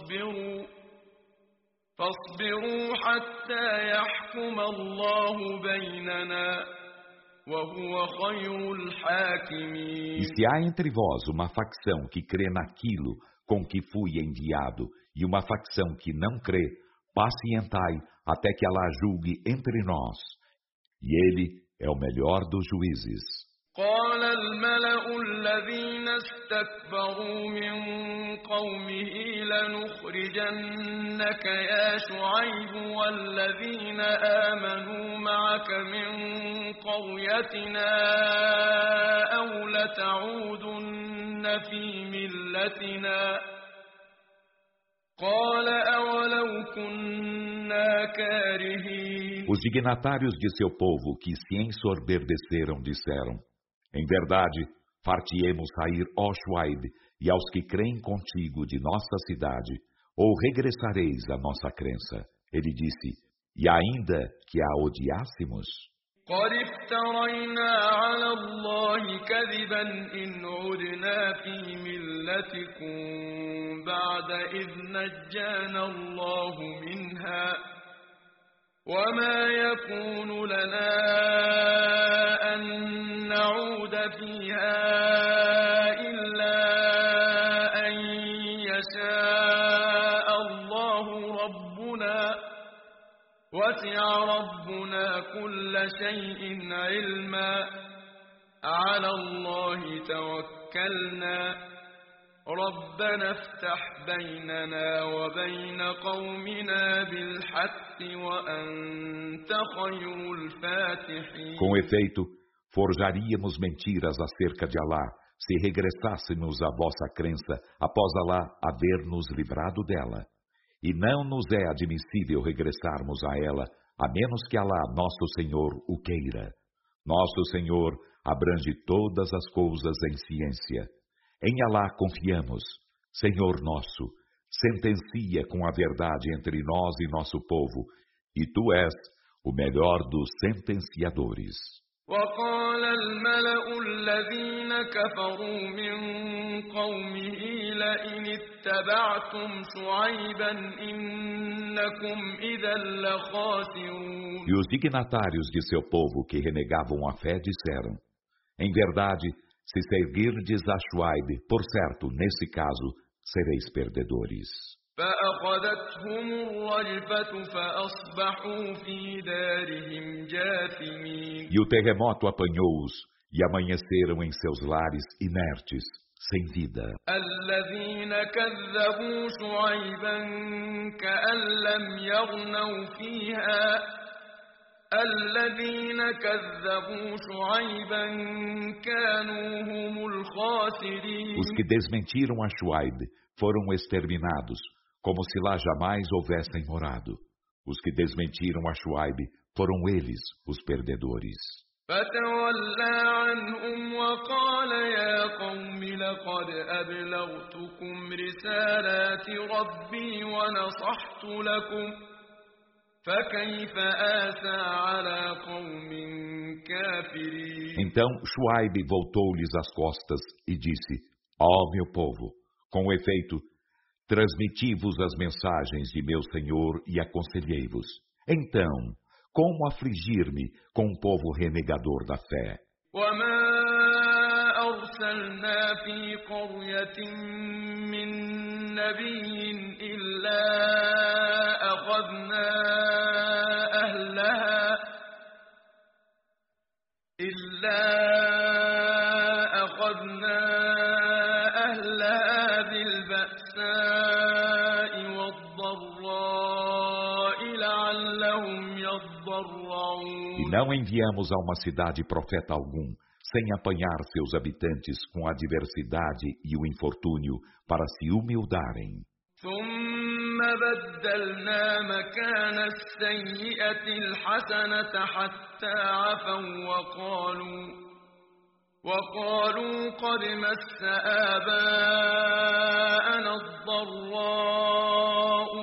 [SPEAKER 2] فاصبروا حتى يحكم الله بيننا وهو خير الحاكمين.
[SPEAKER 1] E se há entre vós uma facção que crê naquilo com que fui enviado, e uma facção que não crê, pacientai até que Alá julgue entre nós. E ele é o melhor dos juízes.
[SPEAKER 2] قال الملأ الذين استكبروا من قومه لنخرجنك يا شعيب والذين آمنوا معك من قريتنا أو لتعودن في ملتنا قال أولو كنا كارهين.
[SPEAKER 1] Os dignatários de seu povo que se ensoberbeceram disseram: Em verdade, far-te-emos sair, ó Shuaib, e aos que creem contigo de nossa cidade, ou regressareis à nossa crença. Ele disse: E ainda que a odiássemos?
[SPEAKER 2] قد افترينا على الله كذبا إن عدنا في ملتكم بعد إذ نجانا الله منها وما يكون لنا أن نعود فيها إلا أن يشاء الله ربنا وسع ربنا كل شيء علما على الله توكلنا ربنا افتح بيننا وبين قومنا بالحق وأنت خير الفاتحين.
[SPEAKER 1] Com efeito, forjaríamos mentiras acerca de Alá, se regressássemos à vossa crença após Alá haver nos livrado dela. E não nos é admissível regressarmos a ela, a menos que Alá, nosso Senhor, o queira. Nosso Senhor abrange todas as coisas em ciência. Em Alá confiamos. Senhor nosso, sentencia com a verdade entre nós e nosso povo, e Tu és o melhor dos sentenciadores.
[SPEAKER 2] وقال الملأ الذين كفروا من قومه لئن اتبعتم شعيبا إنكم إذا لخاسرون.
[SPEAKER 1] E os dignatários de seu povo que renegavam a fé disseram: Em verdade, se seguirdes a Shuaib, por certo, nesse caso, sereis perdedores.
[SPEAKER 2] فأخذتهم الرجفة فأصبحوا في دارهم جاثمين.
[SPEAKER 1] E o terremoto apanhou-os, e amanheceram em seus lares inertes, sem vida.
[SPEAKER 2] الذين كذبوا شعيبا كأن لم يغنوا فيها الذين كذبوا شعيبا كانوا هم الخاسرين.
[SPEAKER 1] Os que desmentiram a Shuaib foram exterminados, como se lá jamais houvessem morado. Os que desmentiram a Shuaib foram eles os perdedores.
[SPEAKER 2] فتولى عنهم وقال يا قوم لقد أبلغتكم رسالات ربي ونصحت لكم فكيف آسى على قوم كافرين.
[SPEAKER 1] Então Shuaib voltou-lhes as costas e disse: Ó meu povo, com efeito, transmiti-vos as mensagens de meu Senhor e aconselhei-vos. Então, como afligir-me com um povo renegador da fé?
[SPEAKER 2] وما أرسلنا في قرية من نبي إلا أخذنا أهلها بالبأساء والضراء لعلهم يضرعون.
[SPEAKER 1] E não enviamos a uma cidade profeta algum, sem apanhar seus habitantes com a adversidade e o infortúnio, para se humildarem.
[SPEAKER 2] ثم بدلنا مكان السيئة الحسنة حتى عفوا وقالوا قد مس آباءنا الضراء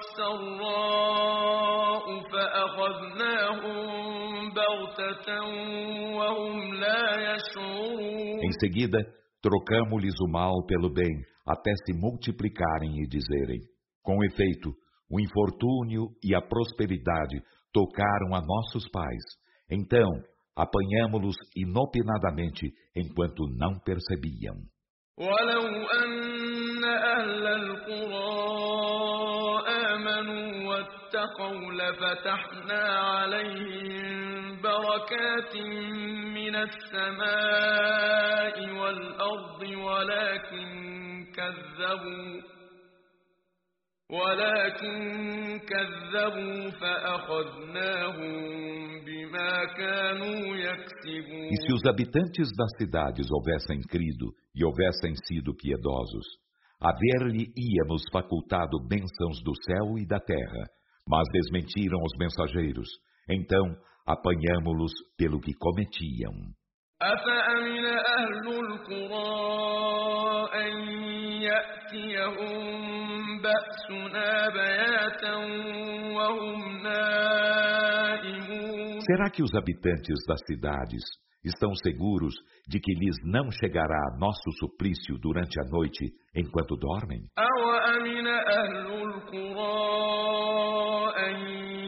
[SPEAKER 2] والسراء فأخذناهم بغتة وهم لا يشعرون.
[SPEAKER 1] Em seguida, trocamo-lhes o mal pelo bem, até se multiplicarem e dizerem: Com efeito, o infortúnio e a prosperidade tocaram a nossos pais. Então, apanhamo-los inopinadamente, enquanto não percebiam.
[SPEAKER 2] ولو أن أهل القرى آمنوا واتقوا لفتحنا عليهم بركات من السماء والأرض ولكن كذبوا فأخذناهم بما كانوا يكسبون.
[SPEAKER 1] E se os habitantes das cidades houvessem crido e houvessem sido piedosos, haver-lhe-íamos facultado bênçãos do céu e da terra, Mas desmentiram os mensageiros. Então apanhamo-los pelo que cometiam.
[SPEAKER 2] أفأمن أهل القرى أن يأتيهم بأسنا بياتا وهم نائمون
[SPEAKER 1] Será que os habitantes das cidades estão seguros de que lhes não chegará nosso suplício durante a noite enquanto dormem?
[SPEAKER 2] أوأمن أهل القرى أن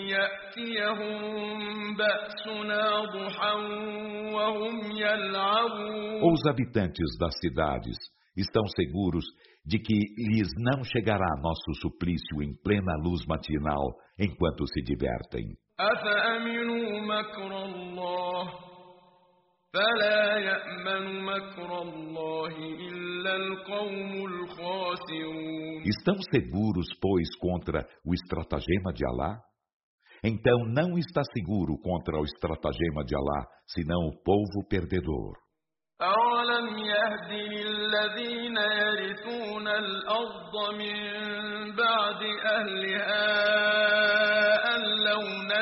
[SPEAKER 2] يأتيهم بأسنا ضحى وهم يلعبون
[SPEAKER 1] Ou os habitantes das cidades estão seguros de que lhes não chegará nosso suplício em plena luz matinal enquanto se divertem?
[SPEAKER 2] أفأمنوا مكر الله فلا يأمن مكر الله إلا القوم الخاسرون
[SPEAKER 1] Estão seguros, pois, contra o estratagema de Alá? Então não está seguro contra o estratagema de Alá, senão o povo perdedor.
[SPEAKER 2] أولم يهد للذين يرثون الأرض من بعد أهلها أن لو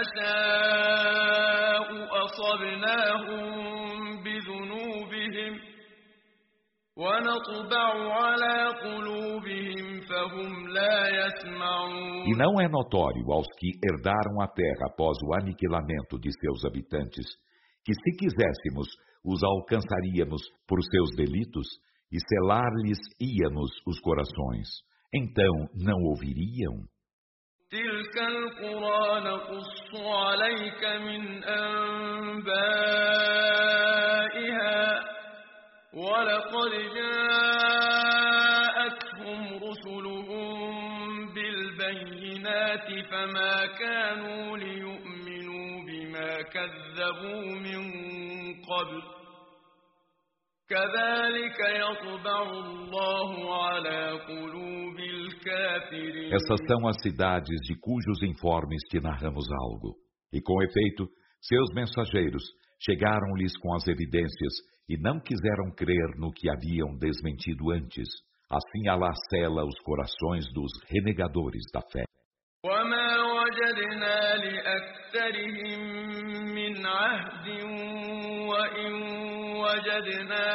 [SPEAKER 2] نشاء أصبناهم بذنوبهم ونطبع على قلوبهم فهم لا يسمعون
[SPEAKER 1] E não é notório aos que herdaram a terra após o aniquilamento de seus habitantes, que se quiséssemos, os alcançaríamos por seus delitos e selar-lhes-íamos os corações. Então não ouviriam?
[SPEAKER 2] تلك القرى نقص عليك من أنبائها ولقد جاءتهم رسلهم بالبينات فما كانوا ليؤمنوا بما كذبوا من قبل كذلك يطبع الله على قلوب الكافرين
[SPEAKER 1] Essas são as cidades de cujos informes te narramos algo. E com efeito, seus mensageiros chegaram-lhes com as evidências e não quiseram crer no que haviam desmentido antes. Assim Alá sela os corações dos renegadores da fé.
[SPEAKER 2] وما وجدنا لأكثرهم من عهد وإن وجدنا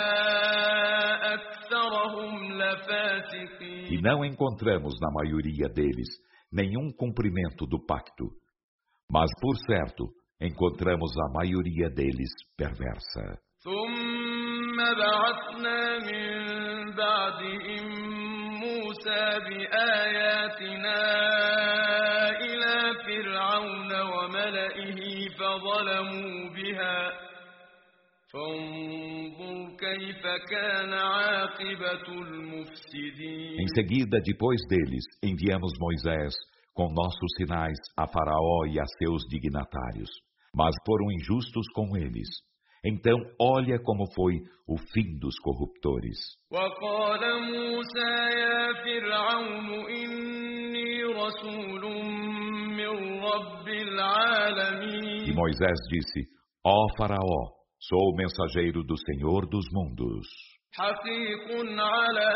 [SPEAKER 2] أكثرهم لفاسقين
[SPEAKER 1] E não encontramos na maioria deles nenhum cumprimento do pacto. Mas, por certo, encontramos a maioria deles perversa.
[SPEAKER 2] ثم بعثنا من بعدهم موسى بآياتنا إلى فرعون وملئه فظلموا بها فانظر كيف كان عاقبة المفسدين
[SPEAKER 1] Em seguida, depois deles, enviamos Moisés com nossos sinais a Faraó e a seus dignatários. Mas foram injustos com eles. Então, olha como foi o fim dos corruptores.
[SPEAKER 2] وقال موسى يا فرعون إني رسول من رب
[SPEAKER 1] E
[SPEAKER 2] العالمين
[SPEAKER 1] Moisés disse: Ó Faraó, sou o mensageiro do Senhor dos mundos.
[SPEAKER 2] حقيق على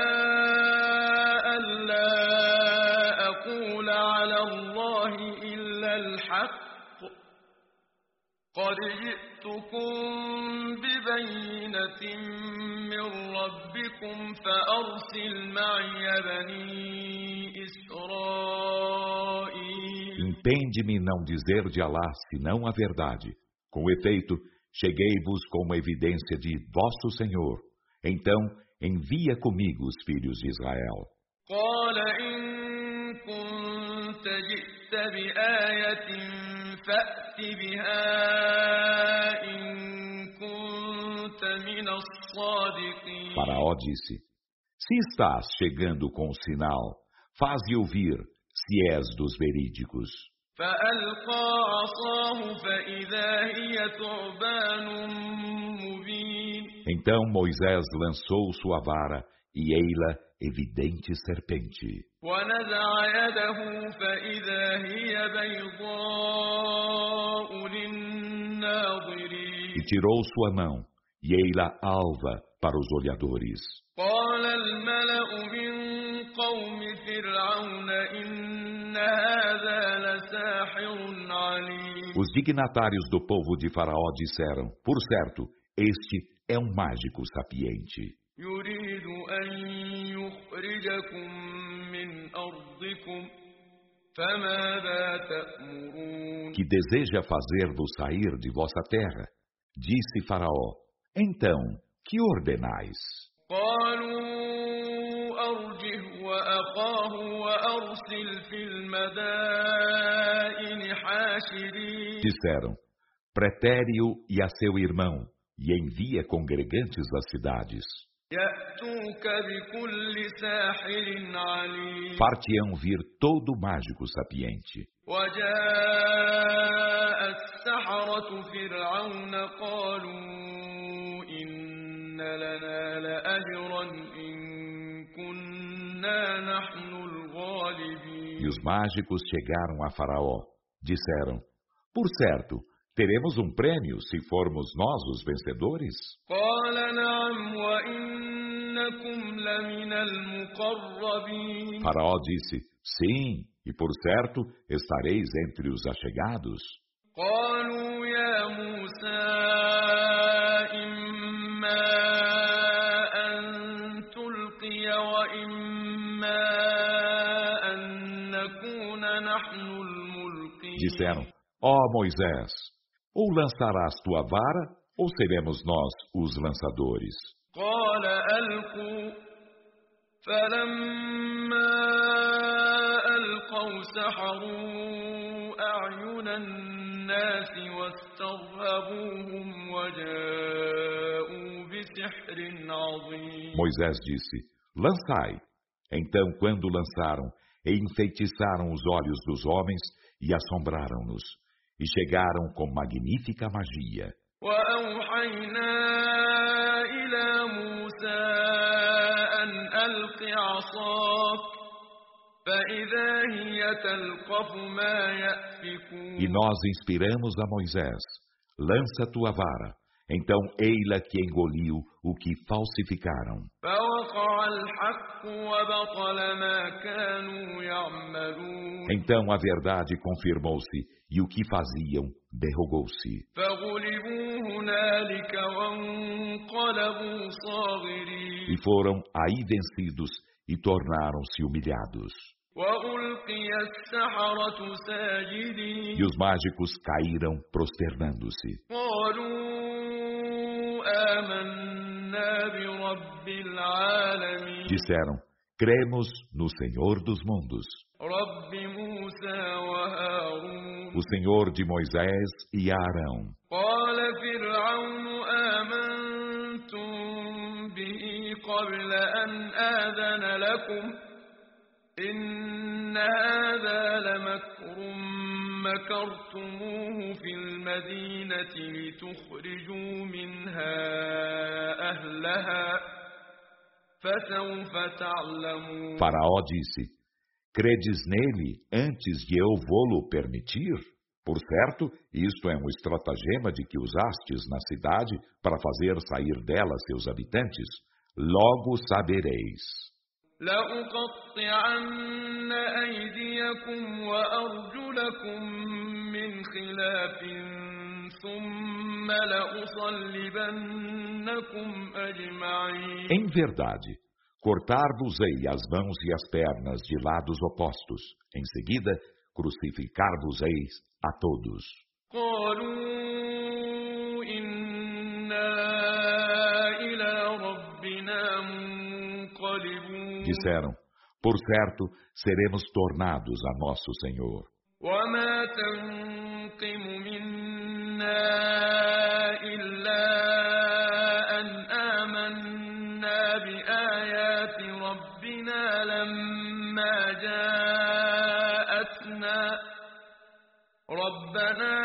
[SPEAKER 2] ألا أقول على الله إلا الحق قد جئتكم ببينة من ربكم فأرسل معي بني إسرائيل
[SPEAKER 1] Impende-me não dizer de Alá senão a verdade. Com efeito, cheguei-vos com uma evidência de vosso Senhor. Então, envia comigo os filhos de Israel.
[SPEAKER 2] قال إن كنت جئت بآية فأت بها إن كنت من الصادقين
[SPEAKER 1] Faraó disse: Se estás chegando com o sinal, faze ouvir, se és dos verídicos.
[SPEAKER 2] فألقى عصاه فإذا هي ثعبان مبين
[SPEAKER 1] Então Moisés lançou sua vara, e ei-la evidente serpente.
[SPEAKER 2] ونزع يده فإذا هي بيضاء للناظرين
[SPEAKER 1] E tirou sua mão, e ei-la alva para os olhadores.
[SPEAKER 2] قال الملأ من قوم فرعون إن هذا لساحر ساحر عليم.
[SPEAKER 1] Os dignatários do povo de Faraó disseram: por certo, este é um mágico sapiente,
[SPEAKER 2] يريد أن يخرجكم من أرضكم فماذا تأمرون.
[SPEAKER 1] que deseja fazer-vos sair de vossa terra. Disse Faraó: então, que ordenais?
[SPEAKER 2] قالوا أرجه وأخاه وأرسل في المدائن حاشرين.
[SPEAKER 1] Disseram: pretere-o e a seu irmão, e envia congregantes às cidades.
[SPEAKER 2] يأتوك بكل ساحر عليم.
[SPEAKER 1] Far-te-ão vir todo mágico sapiente.
[SPEAKER 2] وجاء السحرة فرعون قالوا إن لنا لأجرا إن كنا نحن الغالبين.
[SPEAKER 1] E os mágicos chegaram a Faraó. Disseram: por certo, teremos um prêmio se formos nós os vencedores?
[SPEAKER 2] قال نعم وإنكم لمن المقربين.
[SPEAKER 1] Faraó disse: sim, e por certo estareis entre os achegados.
[SPEAKER 2] قالوا يا موسى إما أن تلقي وإما أن نكون نحن الملقين.
[SPEAKER 1] Disseram: ó Moisés, ou lançarás tua vara, ou seremos nós os lançadores.
[SPEAKER 2] قال ألقوا فلما ألقوا سحروا أعين الناس واسترهبوهم وجاءوا بسحر عظيم.
[SPEAKER 1] Moisés disse: lançai. Então, quando lançaram, enfeitiçaram os olhos dos homens e assombraram-nos, e chegaram com magnífica magia.
[SPEAKER 2] وأوحينا إلى موسى أن ألق عصاك فإذا هي تلقف ما يأفكون.
[SPEAKER 1] E nós inspiramos a Moisés: lança tua vara. Então, ei-la que engoliu o que falsificaram.
[SPEAKER 2] فوقع الحق وبطل ما كانوا يعملون.
[SPEAKER 1] Então a verdade confirmou-se, e o que faziam derrogou-se.
[SPEAKER 2] فغلبوا هنالك وانقلبوا صاغرين.
[SPEAKER 1] E foram aí vencidos e tornaram-se humilhados.
[SPEAKER 2] وألقي السحرة ساجدين.
[SPEAKER 1] E os mágicos caíram prosternando-se.
[SPEAKER 2] قالوا آمنا برب العالمين.
[SPEAKER 1] Disseram: cremos no Senhor dos mundos,
[SPEAKER 2] رب موسى وهارون.
[SPEAKER 1] o Senhor de Moisés e Arão.
[SPEAKER 2] قال فرعون آمنتم به قبل أن آذن لكم إن هذا لمكر مكرتموه في المدينة لتخرجوا منها أهلها فسوف تعلمون.
[SPEAKER 1] Faraó disse: credes nele antes de eu vô-lo permitir? Por certo, isto é um estratagema de que usastes na cidade para fazer sair dela seus habitantes. Logo sabereis.
[SPEAKER 2] لأقطعن أيديكم وأرجلكم من خلاف ثم لأصلبنكم أجمعين.
[SPEAKER 1] Em verdade, cortar-vos-ei as mãos e as pernas de lados opostos. Em seguida, crucificar-vos-eis a todos.
[SPEAKER 2] قالوا إنا إلى ربنا منقلبون.
[SPEAKER 1] Disseram: por certo, seremos tornados a nosso Senhor.
[SPEAKER 2] وما تنقم منا إلا أن آمنا بآيات ربنا لما جاءتنا ربنا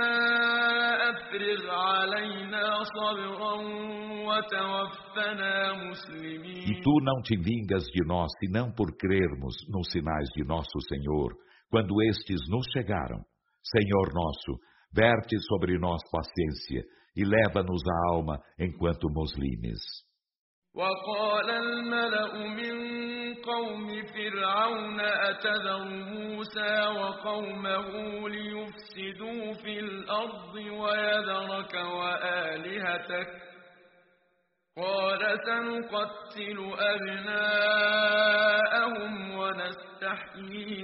[SPEAKER 2] أفرغ علينا صبرا وتوفنا مسلمين.
[SPEAKER 1] E tu não te vingas de nós, senão por crermos nos sinais de nosso Senhor, quando estes nos chegaram. Senhor nosso, verte sobre nós paciência e leva-nos a alma enquanto muslimes.
[SPEAKER 2] وقال الملأ من قوم فرعون أتذر موسى وقومه ليفسدوا في الأرض ويذرك وآلهتك قال سنقتل أبناءهم ونستحيي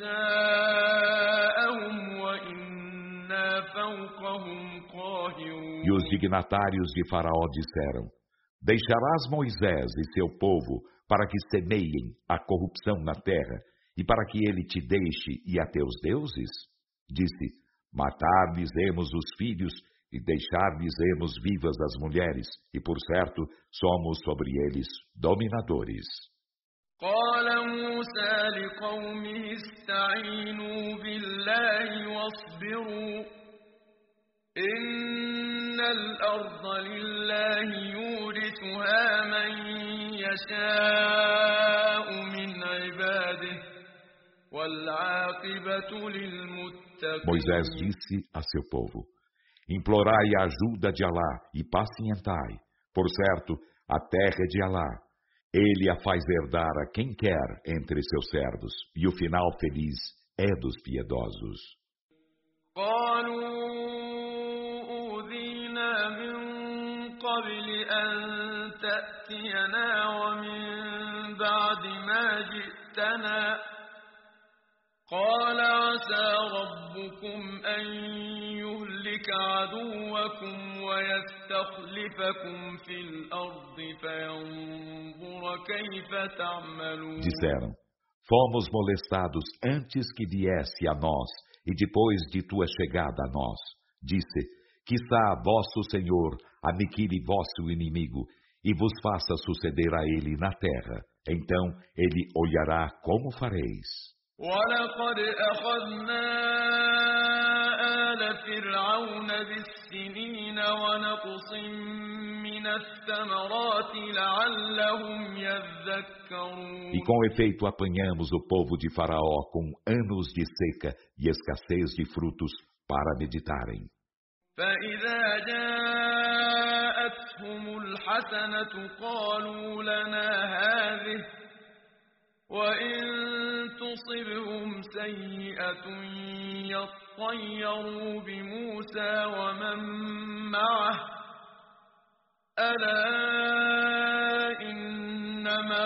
[SPEAKER 2] نساءهم وإنا فوقهم قاهرون.
[SPEAKER 1] E os dignatários de Faraó disseram: Deixarás Moisés e seu povo para que semeiem a corrupção na terra e para que ele te deixe e a teus deuses? Disse: Matar-lhes-emos os filhos e deixar-lhes-emos vivas as mulheres, e por certo somos sobre eles dominadores.
[SPEAKER 2] قال موسى لقومه استعينوا بالله واصبروا إن الأرض لله يورثها من يشاء من عباده والعاقبة للمتقين.
[SPEAKER 1] Moisés disse a seu povo: Implorai a ajuda de Alá e pacientai. Por certo, a terra é de Alá. Ele a faz herdar a quem quer entre seus servos, e o final feliz é dos piedosos.
[SPEAKER 2] قبل أن تأتينا ومن بعد ما جئتنا قال عسى ربكم أن يهلك عدوكم ويستخلفكم في الأرض فينظر كيف تعملون.
[SPEAKER 1] Disseram: Fomos molestados antes que viesse a nós e depois de tua chegada a nós. Disse: Quizá vosso Senhor aniquile vosso inimigo e vos faça suceder a ele na terra. Então ele olhará como fareis.
[SPEAKER 2] وَلَقَدْ أَخَذْنَا آلَ فِرْعَوْنَ بِالسِّنِينَ وَنَقْصٍ مِّنَ الثَّمَرَاتِ لَعَلَّهُمْ يَذَّكَّرُونَ.
[SPEAKER 1] E com efeito apanhamos o povo de Faraó com anos de seca e escassez de frutos para meditarem.
[SPEAKER 2] فَإِذَا جَاءَتْهُمُ الْحَسَنَةُ قَالُوا لَنَا هَٰذِهِ وَإِن تُصِبْهُمْ سَيِّئَةٌ يَطَّيَّرُوا بِمُوسَىٰ وَمَن مَّعَهُ أَلَا إِنَّمَا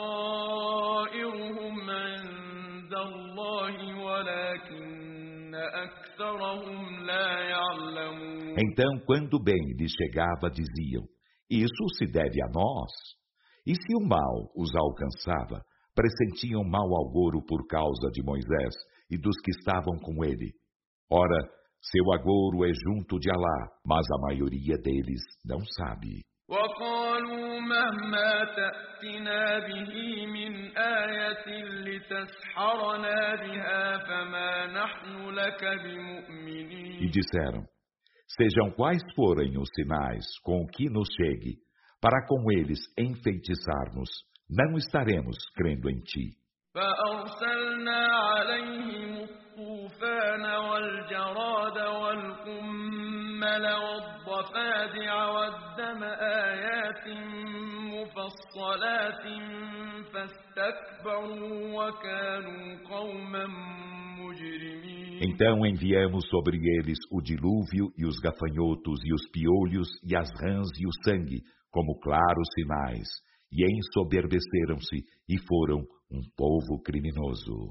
[SPEAKER 2] طَائِرُهُمْ عِندَ اللَّهِ وَلَٰكِنَّ أَكْثَرَهُمْ لَا يَعْلَمُونَ.
[SPEAKER 1] Então, quando bem lhes chegava, diziam: Isso se deve a nós. E se o mal os alcançava, pressentiam mau agouro por causa de Moisés e dos que estavam com ele. Ora, seu agouro é junto de Alá, mas a maioria deles não sabe.
[SPEAKER 2] وَقَالُوا مَهْمَا تَأْتِنَا بِهِ مِنْ آيَةٍ لِتَسْحَرَنَا بِهَا فَمَا نَحْنُ لَكَ بِمُؤْمِنِينَ.
[SPEAKER 1] E disseram: Sejam quais forem os sinais com o que nos chegue, para com eles enfeitiçarmos, não estaremos crendo em ti.
[SPEAKER 2] فَأَرْسَلْنَا عَلَيْهِمُ الطُّوفَانَ وَالْجَرَادَ وَالْقُمَّلَ وَالضَّفَادِعَ وَالدَّمَ آيَاتٍ مُفَصَّلَاتٍ فَاسْتَكْبَرُوا وَكَانُوا قَوْمًا مُجْرِمِينَ. Então
[SPEAKER 1] enviamos sobre eles o dilúvio e os gafanhotos e os piolhos e as rãs e o sangue, como claros sinais, e ensoberbeceram-se e foram um povo criminoso.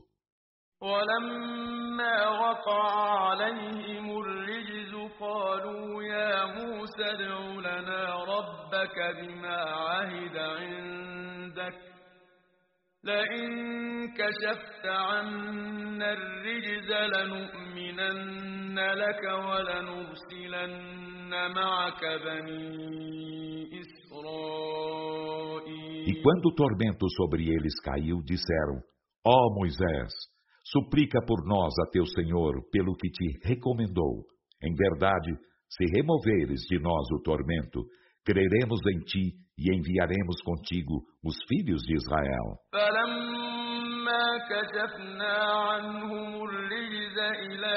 [SPEAKER 2] وَلَمَّا وَقَعَ عَلَيْهِمُ الرِّجْزُ قَالُوا يَا مُوسَى ادْعُ لَنَا رَبَّكَ بِمَا عَهِدَ عِندَكَ لَئِن كَشَفْتَ عَنَّا الرِّجْزَ لَنُؤْمِنَنَّ لَكَ وَلَنُرْسِلَنَّ مَعَكَ بَنِي إِسْرَائِيلَ.
[SPEAKER 1] E quando o tormento sobre eles caiu, disseram: Ó Moisés, suplica por nós a teu Senhor pelo que te recomendou. Em verdade, se removeres de nós o tormento, creremos em ti e enviaremos contigo os filhos de Israel.
[SPEAKER 2] فَلَمَّا كَشَفْنَا عَنْهُمُ الرِّجْزَ إِلَىٰ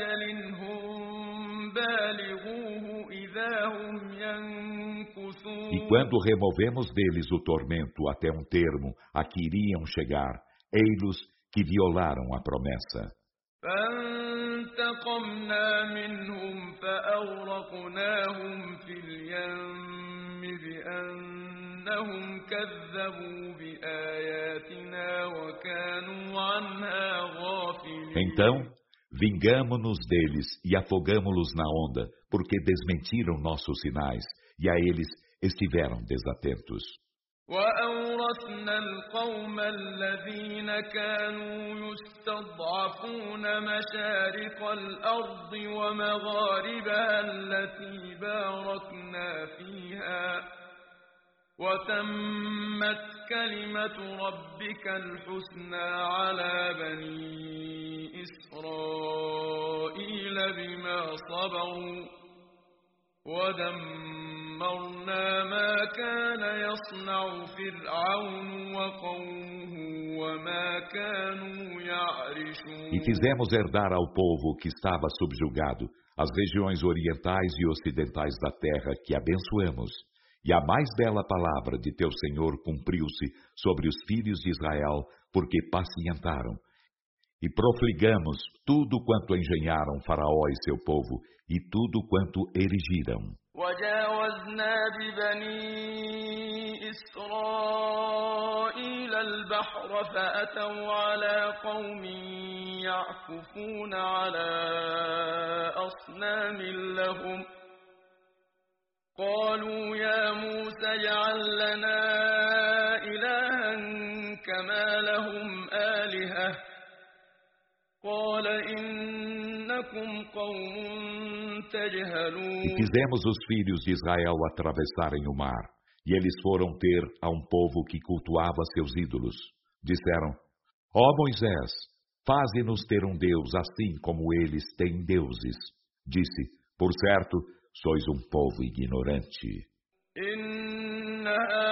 [SPEAKER 2] أَجَلٍ هُم بَالِغُوهُ إِذَا هُمْ يَنكُثُونَ.
[SPEAKER 1] E quando removemos deles o tormento até um termo a que iriam chegar, ei-los que violaram a promessa.
[SPEAKER 2] فانتقمنا منهم فأغرقناهم في اليم بأنهم كذبوا بآياتنا وكانوا عنها غافلين.
[SPEAKER 1] Então, vingamo-nos deles e afogamo-los na onda, porque desmentiram nossos sinais, e a eles estiveram desatentos.
[SPEAKER 2] وأورثنا القوم الذين كانوا يستضعفون مشارق الأرض ومغاربها التي باركنا فيها وتمت كلمة ربك الحسنى على بني إسرائيل بما صبروا ودمرنا ما كان يصنع فرعون وقومه وما كانوا يعرشون.
[SPEAKER 1] E fizemos herdar ao povo que estava subjugado as regiões orientais e ocidentais da terra que abençoamos. E a mais bela palavra de teu Senhor cumpriu-se sobre os filhos de Israel, porque pacientaram. E profligamos tudo quanto engenharam Faraó e seu povo, e tudo quanto erigiram.
[SPEAKER 2] وجاوزنا ببني إسرائيل البحر فأتوا على قوم يعكفون على أصنام لهم قالوا يا موسى اجعل لنا إلها كما لهم آلهة قال إنكم قوم تجهلون.
[SPEAKER 1] E fizemos os filhos de Israel atravessarem o mar, e eles foram ter a um povo que cultuava seus ídolos. Disseram: Ó Moisés, faze-nos ter um Deus assim como eles têm deuses. Disse: Por certo, sois um povo ignorante.
[SPEAKER 2] إن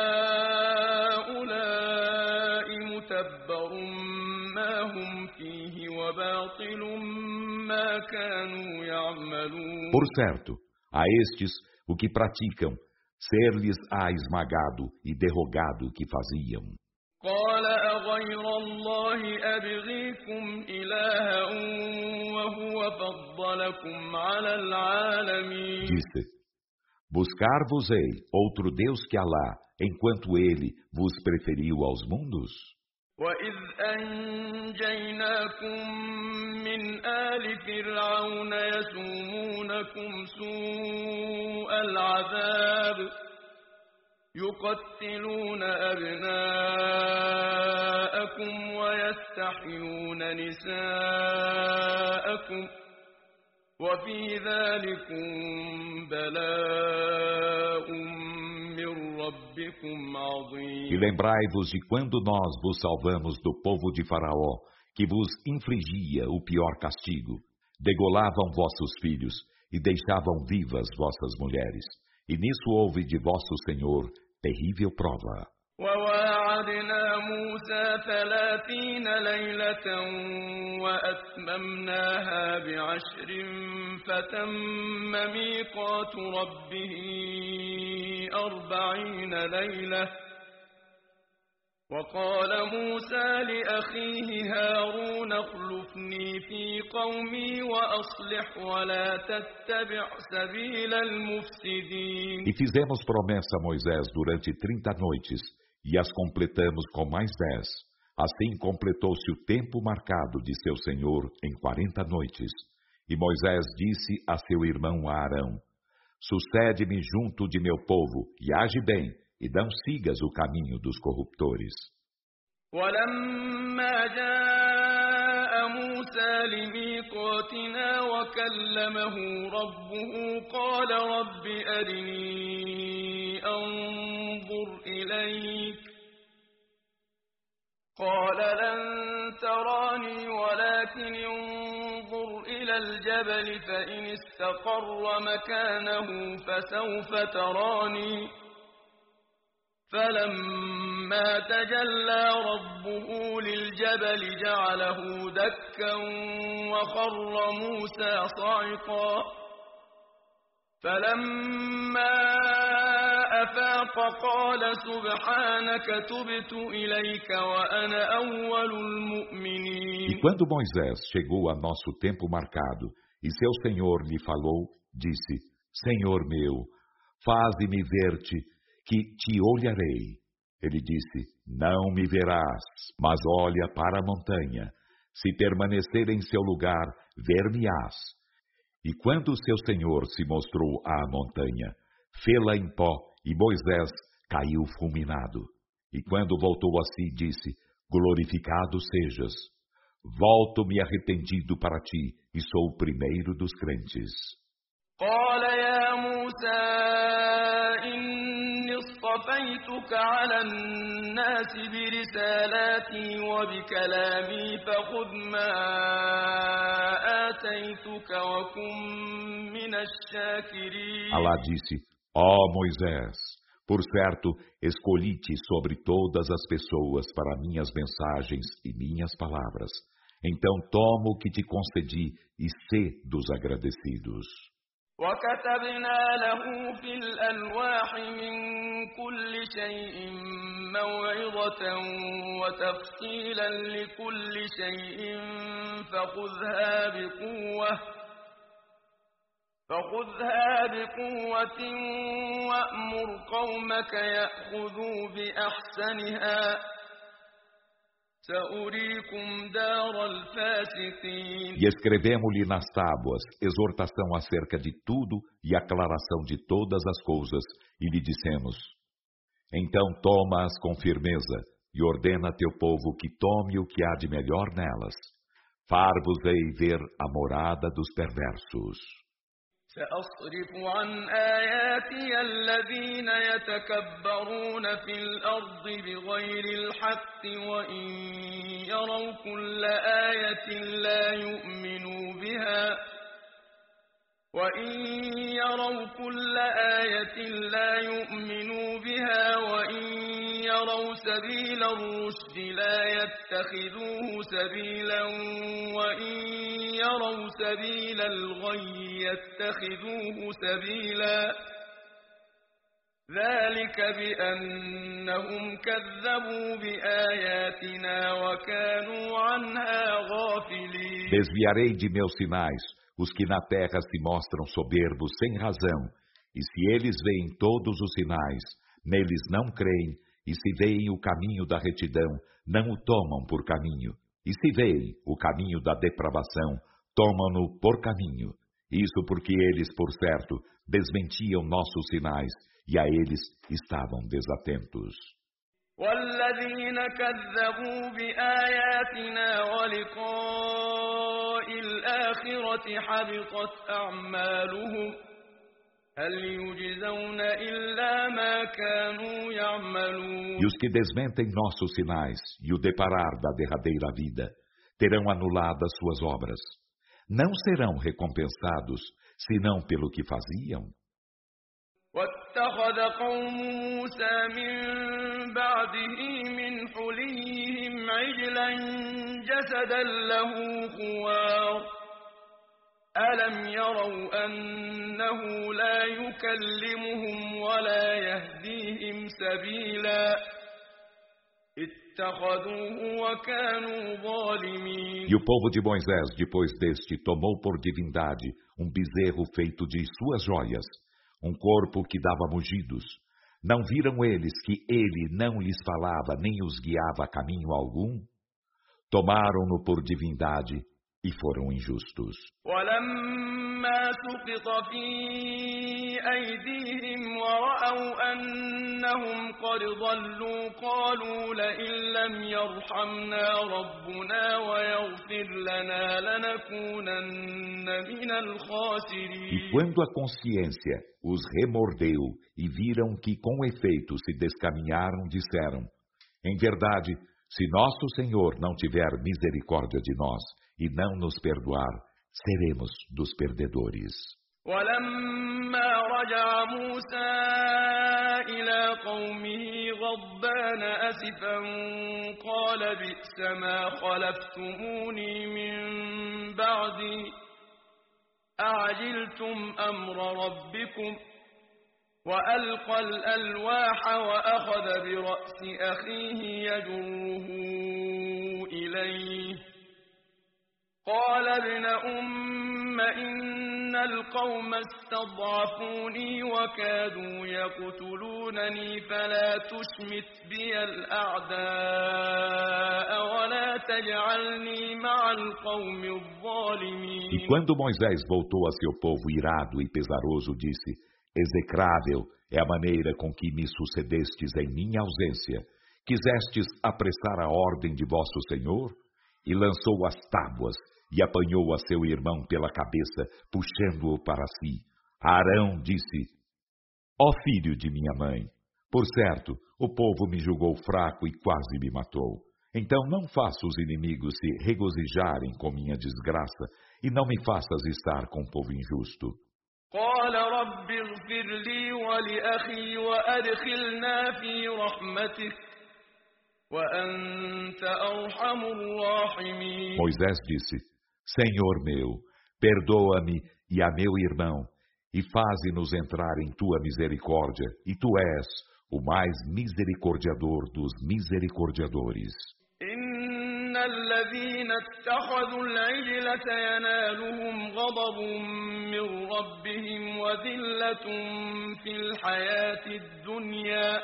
[SPEAKER 2] هؤلاء متبر ما هم فيه وباطل ما كانوا يعملون.
[SPEAKER 1] Por certo, a estes o que praticam, ser-lhes-á esmagado e derrogado o que faziam.
[SPEAKER 2] قال أغير الله أبغيكم إلها وهو فضلكم على العالمين.
[SPEAKER 1] Disse: Buscar-vos-ei outro Deus que Alá, enquanto ele vos preferiu aos mundos?
[SPEAKER 2] وإذ أنجيناكم من آل فرعون يسومونكم سوء العذاب يقتلون أبناءكم ويستحيون نساءكم وفي ذلكم بلاء من ربكم عظيم.
[SPEAKER 1] E lembrai-vos de quando nós vos salvamos do povo de Faraó, que vos infligia o pior castigo. Degolavam vossos filhos e deixavam vivas vossas mulheres. E nisso houve de vosso Senhor terrível prova.
[SPEAKER 2] وواعدنا موسى 30 ليلة وأتممناها ب10 فتم ميقات ربه 40 ليلة وقال موسى لأخيه هارون اخلفني في قومي وأصلح ولا تتبع سبيل المفسدين.
[SPEAKER 1] E fizemos promessa a Moisés durante 30 noites, e as completamos com mais 10. Assim completou-se o tempo marcado de seu Senhor em 40 noites. E Moisés disse a seu irmão Arão: Sucede-me junto de meu povo, e age bem, e não sigas o caminho dos corruptores.
[SPEAKER 2] ولما جاء موسى لميقاتنا وكلمه ربه قال رب أرني أنظر إليك قال لن تراني ولكن انظر إلى الجبل فإن استقر مكانه فسوف تراني فلما تجلى ربه للجبل جعله دكا وخر موسى صعقا فلما أفاق قال سبحانك تبت إليك وأنا أول
[SPEAKER 1] E
[SPEAKER 2] المؤمنين.
[SPEAKER 1] quando Moisés chegou a nosso tempo marcado, e seu Senhor lhe falou, disse: Senhor meu, faze-me ver-te, que te olharei. Ele disse: Não me verás, mas olha para a montanha. Se permanecer em seu lugar, ver-me-ás. E quando seu Senhor se mostrou à montanha, fê-la em pó, e Moisés caiu fulminado. E quando voltou a si, disse: Glorificado sejas. Volto-me arrependido para ti, e sou o primeiro dos crentes.
[SPEAKER 2] قال يا موسى إني اصطفيتك على الناس برسالاتي وبكلامي فخذ ما آتيتك وكن من الشاكرين.
[SPEAKER 1] Alá disse: Ó Moisés, por certo, escolhi-te sobre todas as pessoas para minhas mensagens e minhas palavras. Então toma o que te concedi e sê dos agradecidos.
[SPEAKER 2] وكتبنا له في الألواح من كل شيء موعظة وتفصيلا لكل شيء فخذها بقوة وأمر قومك يأخذوا بأحسنها سأريكم دار الفاسقين.
[SPEAKER 1] E escrevemos-lhe nas tábuas exortação acerca de tudo e aclaração de todas as coisas, e lhe dissemos: Então toma-as com firmeza, e ordena a teu povo que tome o que há de melhor nelas. Far-vos-ei ver a morada dos perversos.
[SPEAKER 2] سأصرف عن آياتي الذين يتكبرون في الأرض بغير الحق وإن يروا كل آية لا يؤمنوا بها وإن يروا سبيل الرشد لا يتخذوه سبيلا وإن يروا سبيل الغي يتخذوه سبيلا ذلك بأنهم كذبوا بآياتنا وكانوا عنها غافلين.
[SPEAKER 1] Desviarei de meus sinais os que na terra se mostram soberbos sem razão, e se eles veem todos os sinais, neles não creem, e se veem o caminho da retidão, não o tomam por caminho, e se veem o caminho da depravação, tomam-no por caminho. Isso porque eles, por certo, desmentiam nossos sinais, e a eles estavam desatentos.
[SPEAKER 2] والذين كذبوا بآياتنا ولقاء الآخرة حبطت أعمالهم هل يجزون إلا ما كانوا يعملون.
[SPEAKER 1] E os que desmentem nossos sinais e o deparar da derradeira vida, terão anuladas suas obras. Não serão recompensados, senão pelo que faziam.
[SPEAKER 2] واتخذ قوم موسى من بعده من حليهم عجلا جسدا له خوار ألم يروا أنه لا يكلمهم ولا يهديهم سبيلا اتخذوه وكانوا ظالمين.
[SPEAKER 1] E o povo de Moisés, depois deste, tomou por divindade um bezerro feito de suas joias, um corpo que dava mugidos. Não viram eles que ele não lhes falava nem os guiava a caminho algum? Tomaram-no por divindade e foram injustos.
[SPEAKER 2] ولما سقط في أيديهم ورأوا أنهم قد ضلوا قالوا لئن لم يرحمنا ربنا ويغفر لنا لنكونن من الخاسرين.
[SPEAKER 1] E quando a consciência os remordeu e viram que com efeito se descaminharam, disseram: Em verdade, se nosso Senhor não tiver misericórdia de nós e não nos perdoar, seremos dos perdedores.
[SPEAKER 2] ولما رجع موسى إلى قومه غضبان أسفا قال بئس ما خلفتموني من بعدي أعجلتم أمر ربكم وألقى الألواح وأخذ برأس أخيه يجره إليه قال ابن أم إن القوم استضعفوني وكادوا يقتلونني فلا تشمت بي الأعداء ولا تجعلني مع القوم الظالمين.
[SPEAKER 1] E quando Moisés voltou a seu povo irado e pesaroso, disse: Execrável é a maneira com que me sucedestes em minha ausência. Quisestes apressar a ordem de vosso Senhor? E lançou as tábuas e apanhou a seu irmão pela cabeça, puxando-o para si. Arão disse: Ó filho de minha mãe, por certo, o povo me julgou fraco e quase me matou. Então não faça os inimigos se regozijarem com minha desgraça e não me faças estar com o povo injusto.
[SPEAKER 2] قال رب اغفر لي ولأخي وأدخلنا في رحمتك وأنت أرحم الراحمين.
[SPEAKER 1] Moisés disse: Senhor meu, perdoa-me e a meu irmão, e faze-nos entrar em tua misericórdia, e tu és o mais misericordiador dos misericordiadores.
[SPEAKER 2] إن الذين اتخذوا العجل سينالهم غضب من ربهم وذلة في الحياة الدنيا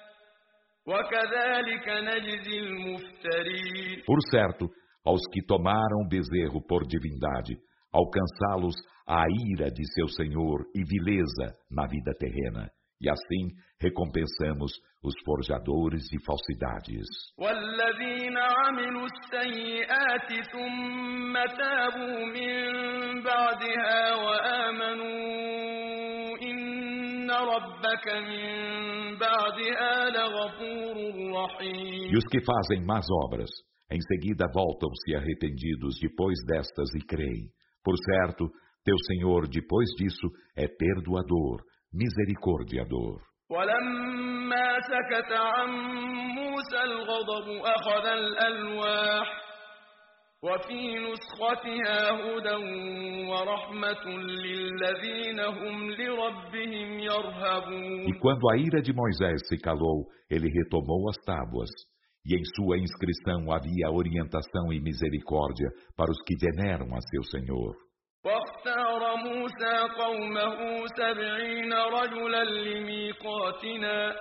[SPEAKER 2] وكذلك نجزي المفترين.
[SPEAKER 1] Por certo, aos que tomaram o bezerro por divindade, alcançá-los a ira de seu Senhor e vileza na vida terrena. E assim recompensamos os forjadores de falsidades.
[SPEAKER 2] والذين عملوا السيئات ثم تابوا من بعدها وآمنوا إن ربك من بعدها لغفور رحيم.
[SPEAKER 1] E os que fazem más obras, em seguida voltam-se arrependidos depois destas e creem. Por certo, teu Senhor depois disso é perdoador, misericordiador.
[SPEAKER 2] ولما سكت عن موسى الغضب أخذ الألواح وفي نسختها هدى ورحمة للذين هم لربهم يرهبون.
[SPEAKER 1] E quando a ira de Moisés se calou, ele retomou as tábuas. E em sua inscrição havia orientação e misericórdia para os que veneram a seu Senhor.
[SPEAKER 2] واختار موسى قومه 70 رجلا لميقاتنا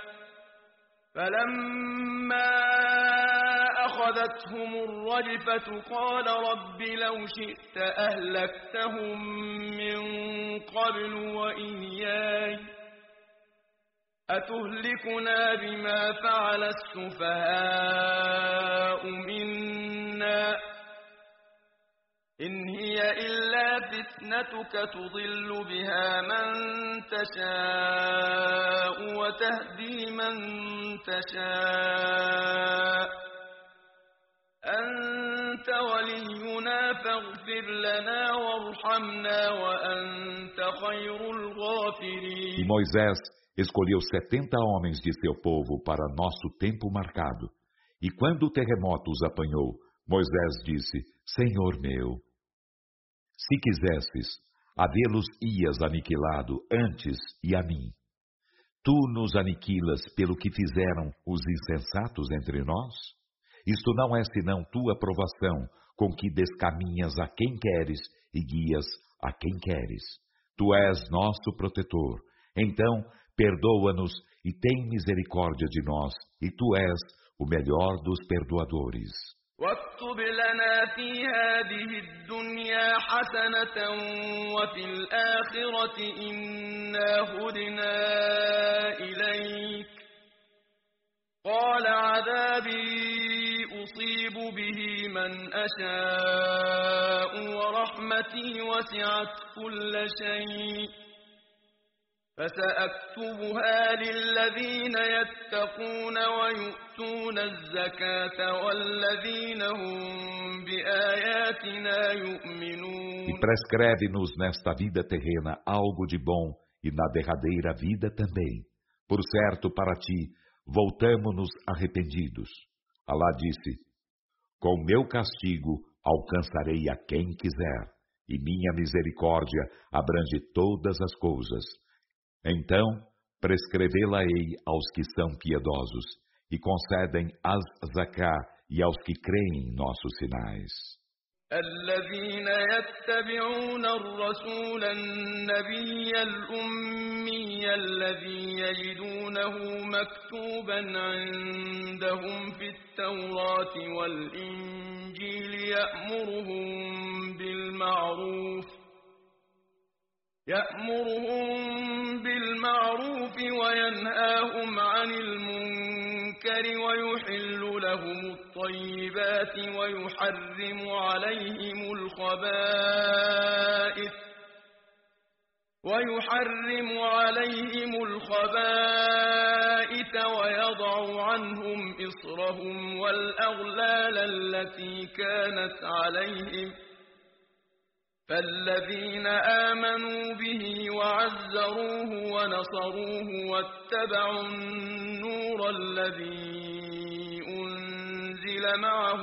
[SPEAKER 2] فلما أخذتهم الرجفة قال رب لو شئت أهلكتهم من قبل وإياي أتهلكنا بما فعل السفهاء منا إن هي إلا فتنتك تضل بها من تشاء وتهدي من تشاء أنت ولينا فاغفر لنا وارحمنا وأنت خير الغافرين.
[SPEAKER 1] E Moisés escolheu 70 homens de seu povo para nosso tempo marcado. E quando o terremoto os apanhou, Moisés disse: Senhor meu, se quisesses, havê-los-ias aniquilado antes e a mim. Tu nos aniquilas pelo que fizeram os insensatos entre nós? Isto não é senão tua provação, com que descaminhas a quem queres e guias a quem queres. Tu és nosso protetor. Então, perdoa-nos e tem misericórdia de nós, e tu és o melhor dos perdoadores.
[SPEAKER 2] واكتب لنا في هذه الدنيا حسنة وفي الآخرة إنا هدنا إليك قال عذابي أصيب به من أشاء ورحمتي وسعت كل شيء فسأكتبها للذين يتقون ويؤتون الزكاة والذين هم بآياتنا يؤمنون.
[SPEAKER 1] E prescreve-nos nesta vida terrena algo de bom e na derradeira vida também. Por certo, para ti, voltamo-nos arrependidos. Alá disse: Com meu castigo alcançarei a quem quiser, e minha misericórdia abrange todas as coisas. Então, prescrevê-la-ei aos que são piedosos, e concedem az-zaká e aos que creem em nossos sinais.
[SPEAKER 2] الذين يتبعون الرسول النبي الأمي الذي يجدونه مكتوبا عندهم في التوراة والإنجيل يأمرهم بالمعروف وينهاهم عن المنكر ويحل لهم الطيبات ويحرم عليهم الخبائث ويضع عنهم إصرهم والأغلال التي كانت عليهم فالذين آمنوا به وعزروه ونصروه واتبعوا النور الذي أنزل معه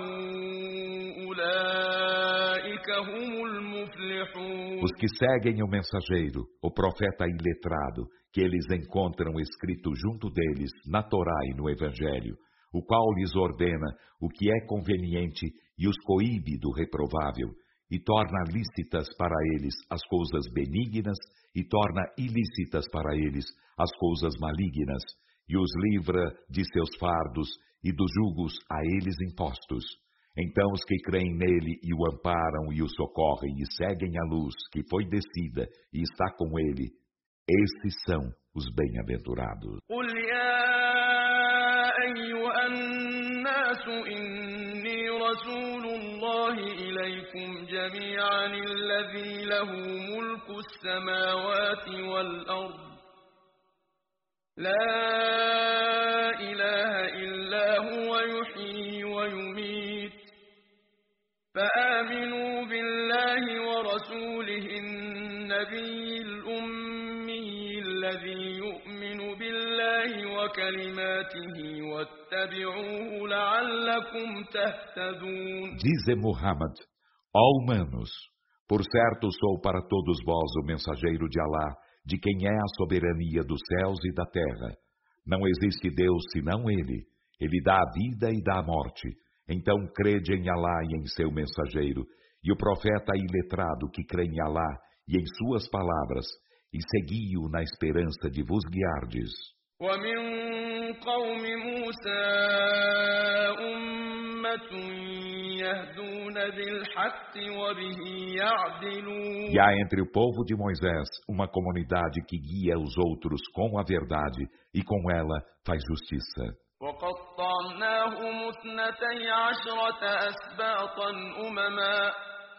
[SPEAKER 2] أولئك هم المفلحون.
[SPEAKER 1] Os que seguem o mensageiro, o profeta iletrado, que eles encontram escrito junto deles na Torá e no Evangelho, o qual lhes ordena o que é conveniente e os coíbe do reprovável, e torna lícitas para eles as coisas benignas e torna ilícitas para eles as coisas malignas, e os livra de seus fardos e dos julgos a eles impostos. Então os que creem nele e o amparam e o socorrem e seguem a luz que foi descida e está com ele, esses são os bem-aventurados.
[SPEAKER 2] رسول الله إليكم جميعا الذي له ملك السماوات والأرض لا إله إلا هو يحيي ويميت فآمنوا بالله ورسوله النبي الأمي الذي يؤمن بالله وكلماته واتبعوه لعلكم تهتدون.
[SPEAKER 1] Dize Muhammad, ó humanos, por certo sou para todos vós o mensageiro de Alá, de quem é a soberania dos céus e da terra. Não existe Deus senão Ele. Ele dá a vida e dá a morte. Então crede em Alá e em seu mensageiro, e o profeta iletrado que crê em Alá e em suas palavras, e segui-o na esperança de vos guiardes.
[SPEAKER 2] ومن قوم موسى أمة يهدون بالحق وبه يعدلون.
[SPEAKER 1] E há entre o povo de Moisés uma comunidade que guia os outros com a verdade e com ela faz justiça.
[SPEAKER 2] وقطعناهم 12 أسباطا أمما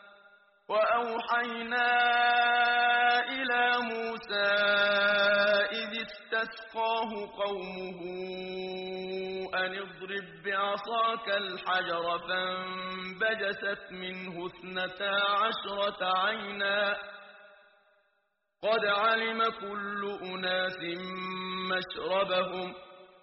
[SPEAKER 2] وأوحينا إلى موسى إذ استسقاه قومه أن اضرب بعصاك الحجر فانبجست منه 12 عينا قد علم كل أناس مشربهم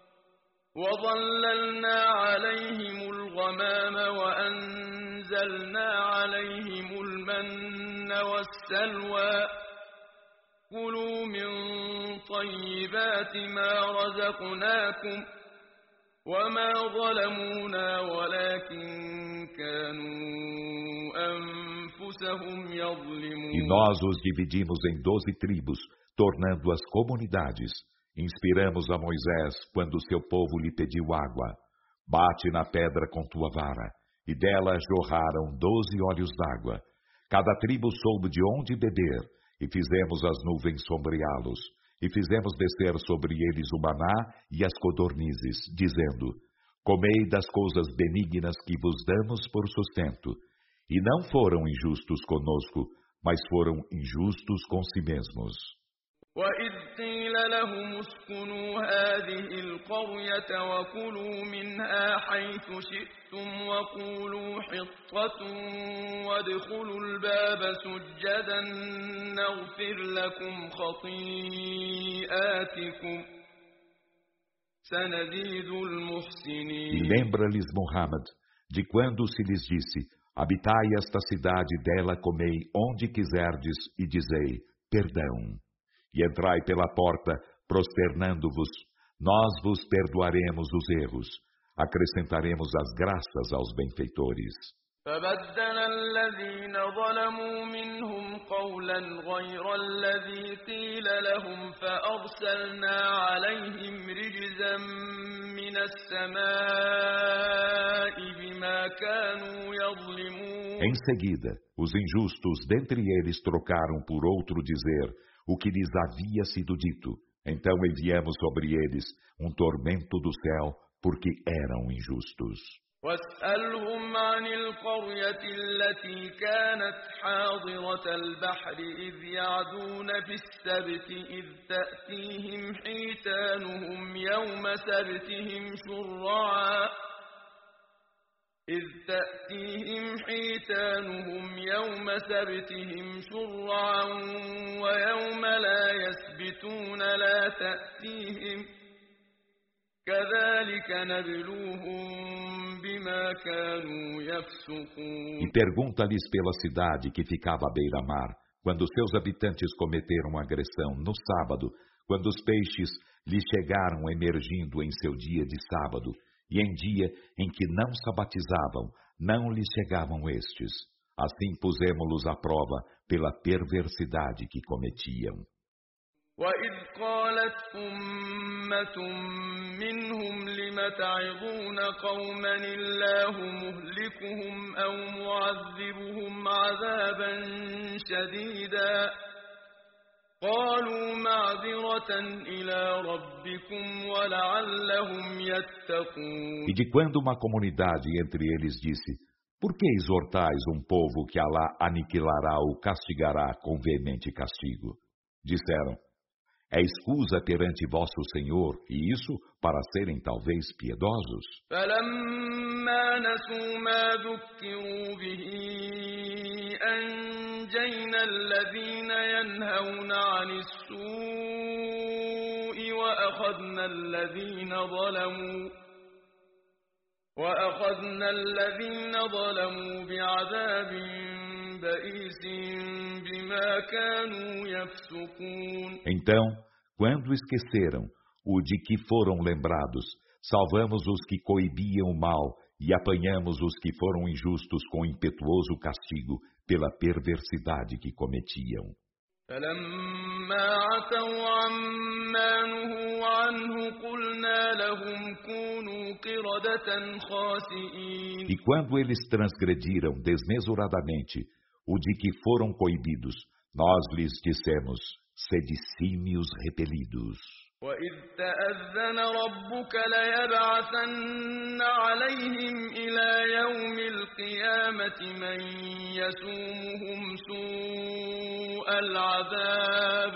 [SPEAKER 2] وظللنا عليهم الغمام وأنزلنا عليهم المن والسلوى كلوا من طيبات ما رزقناكم وما ظلمونا ولكن كانوا أنفسهم يظلمون.
[SPEAKER 1] E nós os dividimos em 12 tribos, tornando-as comunidades. Inspiramos a Moisés quando seu povo lhe pediu água. Bate na pedra com tua vara, e dela jorraram 12 olhos d'água. Cada tribo soube de onde beber, e fizemos as nuvens sombreá-los, e fizemos descer sobre eles o maná e as codornizes, dizendo: comei das coisas benignas que vos damos por sustento. E não foram injustos conosco, mas foram injustos com si mesmos.
[SPEAKER 2] وَإِذْ قِيلَ لَهُمُ اسْكُنُوا هَٰذِهِ الْقَرْيَةَ وَكُلُوا مِنْهَا حَيْثُ شِئْتُمْ وَقُولُوا حِطَّةٌ وَادْخُلُوا الْبَابَ سُجَّدًا نَّغْفِرْ لَكُمْ خَطِيئَاتِكُمْ سَنَزِيدُ الْمُحْسِنِينَ.
[SPEAKER 1] E lembra-lhes Muhammad de quando se lhes disse: Habitai esta cidade, dela comei onde quiserdes, e dizei, perdão. E entrai pela porta, prosternando-vos, nós vos perdoaremos os erros, acrescentaremos as graças aos benfeitores.
[SPEAKER 2] فبدل الذين ظلموا منهم قولا غير الذي قيل لهم فأرسلنا عليهم رجزا من السماء بما كانوا يظلمون.
[SPEAKER 1] Em seguida, os injustos dentre eles trocaram por outro dizer o que lhes havia sido dito. Então enviamos sobre eles um tormento do céu, porque eram injustos.
[SPEAKER 2] واسألهم عن القرية التي كانت حاضرة البحر إذ يعدون في السبت إذ تأتيهم حيتانهم يوم سبتهم شرعا ويوم لا يسبتون لا تأتيهم كذلك نبلوهم بما كانوا يفسقون.
[SPEAKER 1] E pergunta-lhes pela cidade que ficava à beira-mar, quando seus habitantes cometeram agressão no sábado, quando os peixes lhes chegaram emergindo em seu dia de sábado, e em dia em que não sabatizavam, não lhes chegavam estes. Assim pusemos-los à prova pela perversidade que cometiam.
[SPEAKER 2] وَإِذْ قَالَتْ أُمَّةٌ مِّنْهُمْ لِمَ تَعِظُونَ قَوْمًا اللَّهُ مُهْلِكُهُمْ أَوْ مُعَذِّبُهُمْ عَذَابًا شَدِيدًا قَالُوا مَعْذِرَةً إِلَىٰ رَبِّكُمْ وَلَعَلَّهُمْ يَتَّقُونَ.
[SPEAKER 1] E de quando uma comunidade entre eles disse, por que exortais um povo que Alá aniquilará ou castigará com veemente castigo? Disseram, é escusa perante vosso Senhor, e isso para serem talvez piedosos.
[SPEAKER 2] فَلَمَّا نَسُوا مَا ذُكِّرُوا بِهِ أَنجَيْنَا الَّذِينَ يَنْهَوْنَ عَنِ السُّوءِ وَأَخَذْنَا الَّذِينَ ظَلَمُوا بِعَذَابٍ بَئِيسٍ بِمَا كَانُوا يَفْسُقُونَ.
[SPEAKER 1] Então, quando esqueceram o de que foram lembrados, salvamos os que coibiam o mal e apanhamos os que foram injustos com impetuoso castigo pela perversidade que cometiam.
[SPEAKER 2] فَلَمَّا عَتَوْا عَمَّا نُهُوا عَنْهُ قُلْنَا لَهُمْ كُونُوا قِرَدَةً خَاسِئِينَ.
[SPEAKER 1] E quando eles transgrediram desmesuradamente o de que foram coibidos, nós lhes dissemos, sede símios repelidos.
[SPEAKER 2] وَإِذْ تَأَذَّنَ رَبُّكَ لَيَبْعَثَنَّ عَلَيْهِمْ إِلَى يَوْمِ الْقِيَامَةِ مَن يَسُومُهُمْ سُوءَ الْعَذَابِ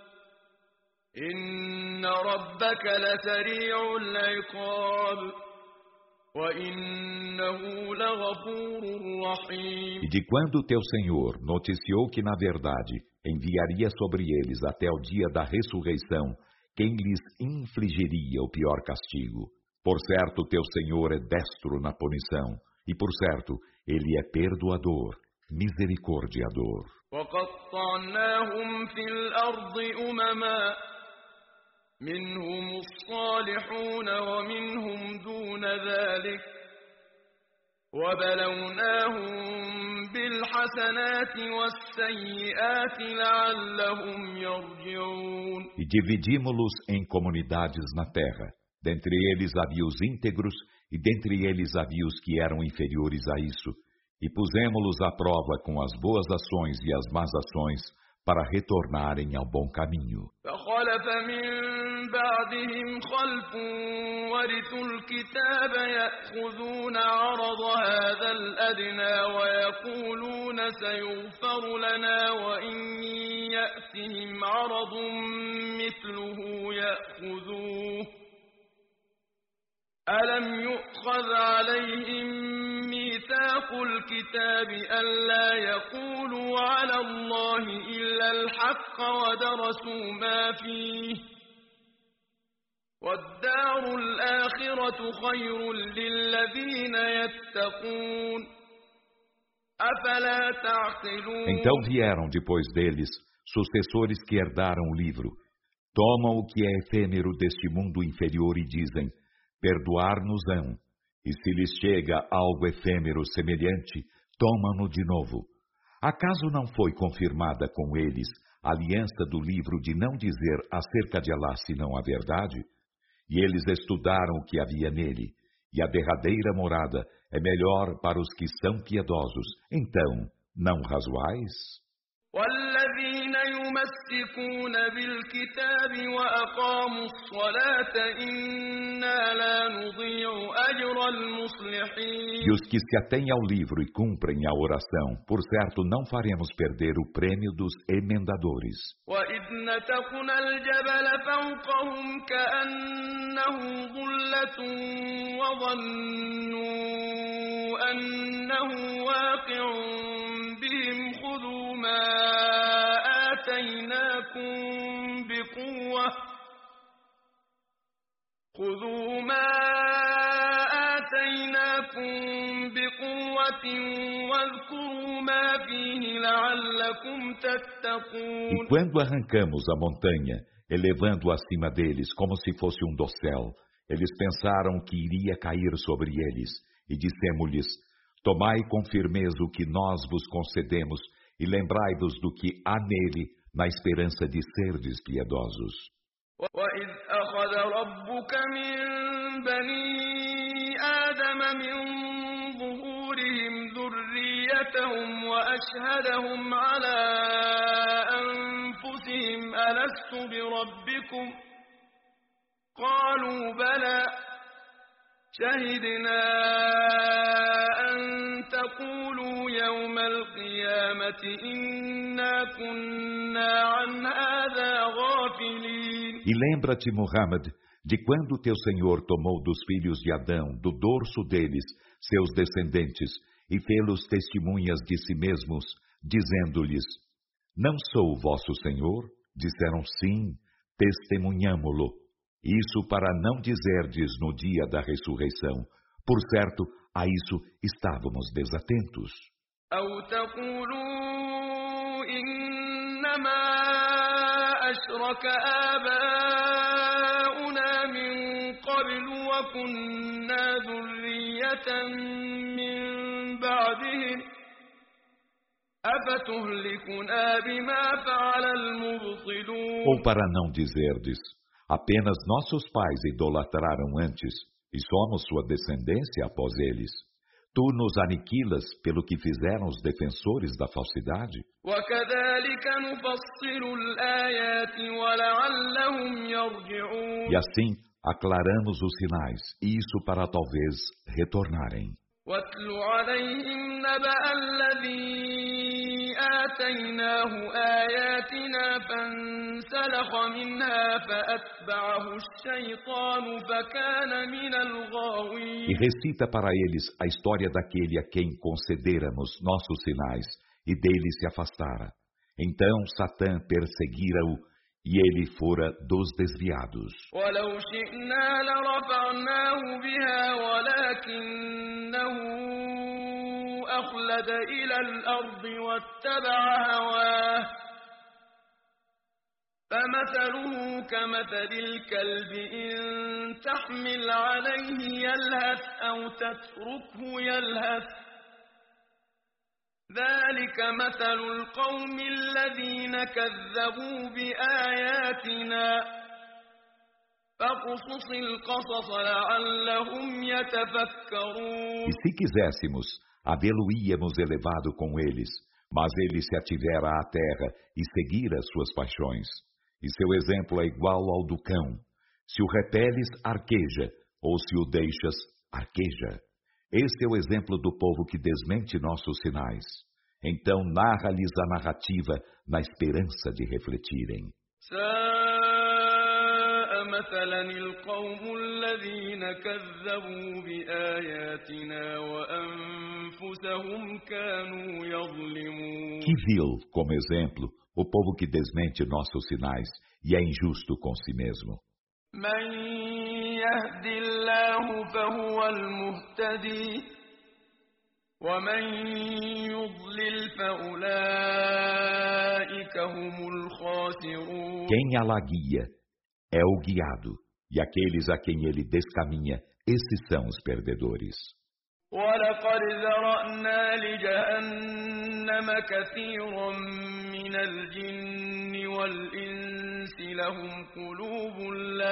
[SPEAKER 2] إِنَّ رَبَّكَ لَسَرِيعُ الْعِقَابِ وَإِنَّهُ لَغَفُورٌ رَّحِيمٌ.
[SPEAKER 1] E de quando teu Senhor noticiou que, na verdade, enviaria sobre eles até o dia da ressurreição quem lhes infligiria o pior castigo. Por certo, teu Senhor é destro na punição, e por certo, Ele é perdoador, misericordiador.
[SPEAKER 2] وَقَطَّعْنَاهُمْ فِي الْأَرْضِ أُمَمًا مِّنْهُمُ الصَّالِحُونَ وَمِنْهُمْ دُونَ ذَلِكَ وَبَلَوْنَاهُم بِالْحَسَنَاتِ وَالسَّيِّئَاتِ لَعَلَّهُمْ يَرْجِعُونَ.
[SPEAKER 1] E dividimos-los em comunidades na terra. Dentre eles havia os íntegros, e dentre eles havia os que eram inferiores a isso. E pusemos-los à prova com as boas ações e as más ações, para retornarem ao bom caminho.
[SPEAKER 2] فَخَلَفَ مِن بَعْدِهِمْ خَلْفٌ وَرِثُوا الْكِتَابَ يَأْخُذُونَ عَرَضَ هَٰذَا الْأَدْنَىٰ وَيَقُولُونَ سَيُغْفَرُ لَنَا وَإِن يَأْتِهِمْ عَرَضٌ مِّثْلُهُ يَأْخُذُوهُ أَلَمْ يُؤْخَذْ عَلَيْهِم مِّيثَاقُ الْكِتَابِ أَلَّا يَقُولُوا عَلَى اللَّهِ إِلَّا الْحَقَّ وَدَرَسُوا مَا فِيهِ وَالدَّارُ الْآخِرَةُ خَيْرٌ لِّلَّذِينَ يَتَّقُونَ أفلا تعقلون.
[SPEAKER 1] Então vieram depois deles sucessores que herdaram o livro, tomam o que é efêmero deste mundo inferior e dizem: perdoar-nos-ão. E se lhes chega algo efêmero semelhante, tomam-no de novo. Acaso não foi confirmada com eles a aliança do livro de não dizer acerca de Alá senão a verdade? E eles estudaram o que havia nele, e a derradeira morada é melhor para os que são piedosos. Então, não razoais?
[SPEAKER 2] والذين يمسكون بالكتاب وأقاموا الصلاة إنا لا نضيع أجر المصلحين.
[SPEAKER 1] E os que se atêm ao livro e cumprem a oração, por certo não faremos perder o prêmio dos emendadores.
[SPEAKER 2] وإذ نتقنا الجبل فوقهم كأنه ظلة وظنوا أنه واقع بهم خذوا ما آتيناكم بقوة واذكروا ما فيه لعلكم تتقون.
[SPEAKER 1] E quando arrancamos a montanha, elevando acima deles como se fosse um dossel, eles pensaram que iria cair sobre eles, e dissemos-lhes: tomai com firmeza o que nós vos concedemos, e lembrai-vos do que há nele, na esperança de serdes piedosos.
[SPEAKER 2] وَإِذْ أَخَذَ رَبُّكَ مِنْ بَنِي آدَمَ مِنْ ظُهُورِهِمْ ذُرِّيَّتَهُمْ وَأَشْهَدَهُمْ عَلَى أَنْفُسِهِمْ أَلَسْتُ بِرَبِّكُمْ قَالُوا بَلَى شَهِدْنَا أَنْ تَقُولُوا يَوْمَ الْقِيَامَةِ إِنَّا كُنَّا عَنْ هَذَا غَافِلِينَ.
[SPEAKER 1] E lembra-te, Muhammad, de quando teu Senhor tomou dos filhos de Adão, do dorso deles, seus descendentes, e fê-los testemunhas de si mesmos, dizendo-lhes: não sou vosso Senhor? Disseram: sim, testemunhamo-lo. Isso para não dizerdes no dia da ressurreição: por certo, a isso estávamos desatentos.
[SPEAKER 2] أو تقولوا إنما أشرك آباؤنا من قبل وكنا ذرية من بعدهم أفتهلكنا بما فعل المبطلون.
[SPEAKER 1] Ou para não dizerdes: apenas nossos pais idolatraram antes, e somos sua descendência após eles. Tu nos aniquilas pelo que fizeram os defensores da falsidade? E assim aclaramos os sinais, isso para talvez retornarem.
[SPEAKER 2] وَاتْلُ عَلَيْهِمْ نَبَأَ الَّذِي آتَيْنَاهُ آيَاتِنَا فَانسَلَخَ مِنْهَا فَأَتْبَعَهُ الشَّيْطَانُ فَكَانَ مِنَ الْغَاوِينَ.
[SPEAKER 1] E recita para eles a história daquele a quem concederamos nossos sinais, e dele se afastara. Então Satã perseguira-o, e ele fora dos desviados.
[SPEAKER 2] وَلَوْ شِئْنَا لَرَفَعْنَاهُ بِهَا وَلَكِنَّهُ أَخْلَدَ إِلَى الْأَرْضِ وَاتَّبَعَ هَوَاهُ فَمَثَلُهُ كَمَثَلِ الْكَلْبِ إِنْ تَحْمِلْ عَلَيْهِ يَلْهَثْ أَوْ تَتْرُكْهُ يَلْهَث ذلك مثل القوم الذين كذبوا بآياتنا فاقصص القصص لعلهم يتفكرون.
[SPEAKER 1] E se quiséssemos, havê-lo-íamos elevado com eles, mas ele se ativera à terra e seguira suas paixões. E seu exemplo é igual ao do cão. Se o repeles, arqueja, ou se o deixas, arqueja. Este é o exemplo do povo que desmente nossos sinais. Então narra-lhes a narrativa na esperança de refletirem.
[SPEAKER 2] سَاءَ مَثَلًا الْقَوْمُ الَّذِينَ كَذَّبُوا بِآيَاتِنَا وَأَنفُسَهُمْ كَانُوا يَظْلِمُونَ.
[SPEAKER 1] Que vil, como exemplo, o povo que desmente nossos sinais e é injusto com si mesmo.
[SPEAKER 2] مَنْ يَهْدِ اللَّهُ فَهُوَ الْمُهْتَدِي ومن يضلل فأولئك هم الخاسرون.
[SPEAKER 1] Quem Allah guia é o guiado, e aqueles a quem ele descaminha, esses são os perdedores.
[SPEAKER 2] ولقد ذرأنا لجهنم كثيرا من الجن والإنس لهم قلوب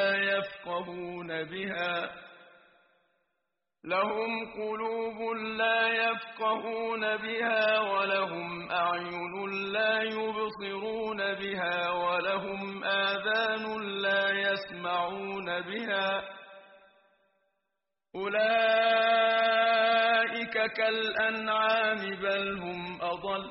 [SPEAKER 2] لا يفقهون بها ولهم أعين لا يبصرون بها ولهم آذان لا يسمعون بها أولئك كالأنعام بل هم أضل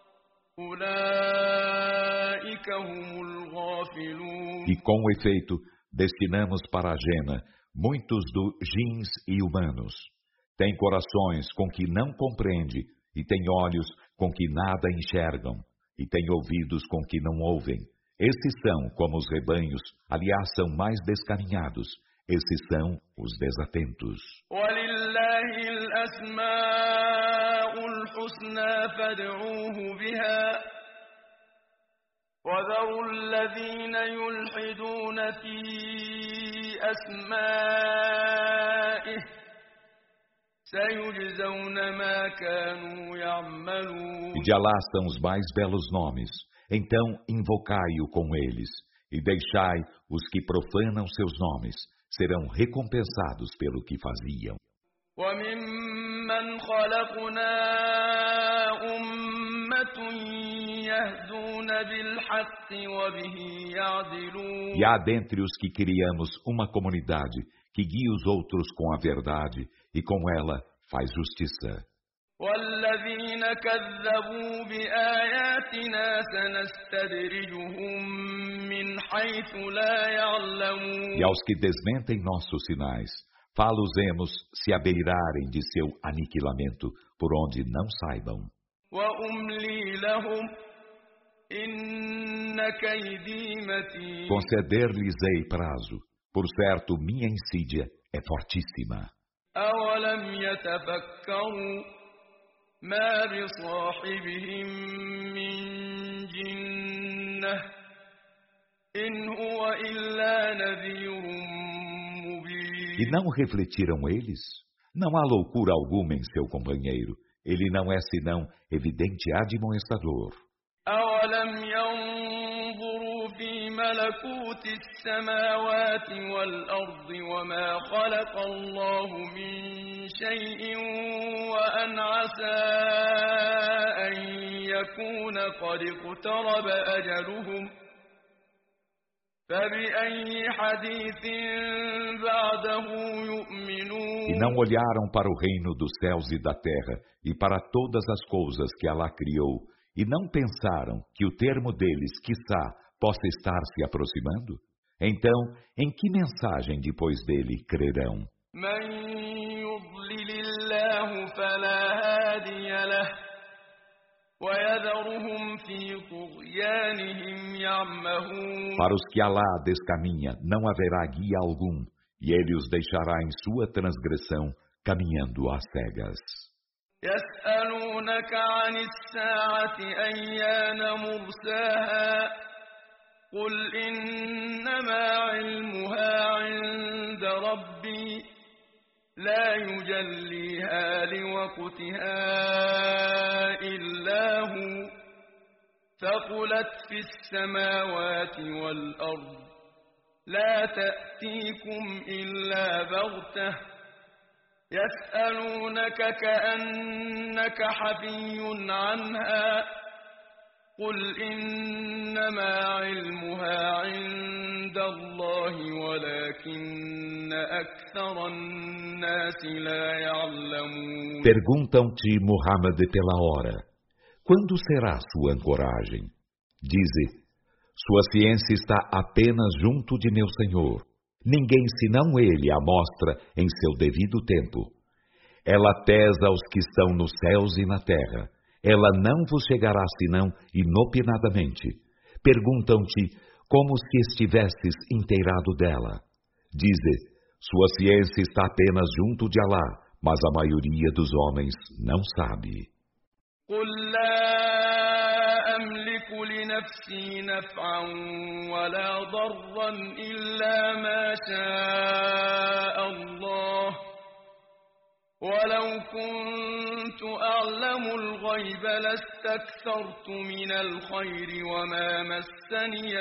[SPEAKER 2] أولئك هم الغافلون.
[SPEAKER 1] E com efeito, destinamos para a Jena muitos dos jins e humanos. Tem corações com que não compreende, e tem olhos com que nada enxergam, e tem ouvidos com que não ouvem. Esses são como os rebanhos, aliás, são mais descaminhados. Esses são os desatentos.
[SPEAKER 2] وَلِلَّهِ الْأَسْمَاءُ الْحُسْنَى فَادْعُوهُ بِهَا وَذَرُوا الَّذِينَ يُلْحِدُونَ فِي أَسْمَائِهِ سَيُجْزَوْنَ مَا كَانُوا يَعْمَلُونَ.
[SPEAKER 1] E de Alá são os mais belos nomes. Então invocai-o com eles, e deixai os que profanam seus nomes. Serão recompensados pelo que faziam.
[SPEAKER 2] وَمِمَّنْ خَلَقْنَا أُمَّةٌ يَهْدُونَ بِالْحَقِّ وَبِهِ يَعْدِلُونَ.
[SPEAKER 1] E há dentre os que criamos uma comunidade que guia os outros com a verdade e com ela faz justiça.
[SPEAKER 2] وَالَّذِينَ كَذَّبُوا بِآيَاتِنَا سَنَسْتَدْرِجُهُم مِّنْ حَيْثُ لَا يَعْلَمُونَ.
[SPEAKER 1] E aos que desmentem nossos sinais, fá-los-emos se abeirarem de seu aniquilamento, por onde não saibam.
[SPEAKER 2] وَأُمْلِي لَهُمْ إِنَّ كَيْدِي مَتِينٌ.
[SPEAKER 1] Conceder-lhes-ei prazo, por certo minha insídia é fortíssima.
[SPEAKER 2] أَوَلَمْ يَتَفَكَّرُوا ما بصاحبهم من جنة إن هو إلا نذير مبين.
[SPEAKER 1] E não refletiram eles? Não há loucura alguma em seu companheiro. Ele não é senão evidente admoestador.
[SPEAKER 2] أَوَلَمْ يَنظُرُوا فِي مَلَكُوتِ السَّمَاوَاتِ وَالْأَرْضِ وَمَا خَلَقَ اللَّهُ مِن شَيْءٍ وَأَنْ عَسَىٰ أَن يَكُونَ قَدِ اقْتَرَبَ أَجَلُهُمْ فَبِأَيِّ حَدِيثٍ بَعْدَهُ يُؤْمِنُونَ.
[SPEAKER 1] E não olharam para o reino dos céus e da terra e para todas as coisas que Allah criou, e não pensaram que o termo deles, quiçá, possa estar se aproximando? Então, em que mensagem depois dele crerão?
[SPEAKER 2] مَن يُضْلِلِ اللَّهُ فَلَا هَادِيَ لَهُ وَيَذَرُهُمْ فِي طُغْيَانِهِمْ يَعْمَهُونَ.
[SPEAKER 1] Para os que Allah descaminha, não haverá guia algum, e ele os deixará em sua transgressão, caminhando às cegas.
[SPEAKER 2] يسألونك عن الساعة أيان مرساها قل إنما علمها عند ربي لا يجليها لوقتها إلا هو ثقلت في السماوات والأرض لا تأتيكم إلا بغتة يسألونك كأنك حفي عنها قل إنما علمها عند الله ولكن أكثر الناس لا يعلمون.
[SPEAKER 1] Perguntam-te, Muhammad, pela hora. Quando será sua ancoragem? Dize, sua ciência está apenas junto de meu Senhor. Ninguém senão Ele a mostra em seu devido tempo. Ela pesa os que estão nos céus e na terra. Ela não vos chegará senão inopinadamente. Perguntam-te como se estivesses inteirado dela. Dize, sua ciência está apenas junto de Alá, mas a maioria dos homens não sabe.
[SPEAKER 2] قل لا أملك لنفسي نفعا ولا ضرا إلا ما شاء الله ولو كنت أعلم الغيب لاستكثرت من الخير وما مسني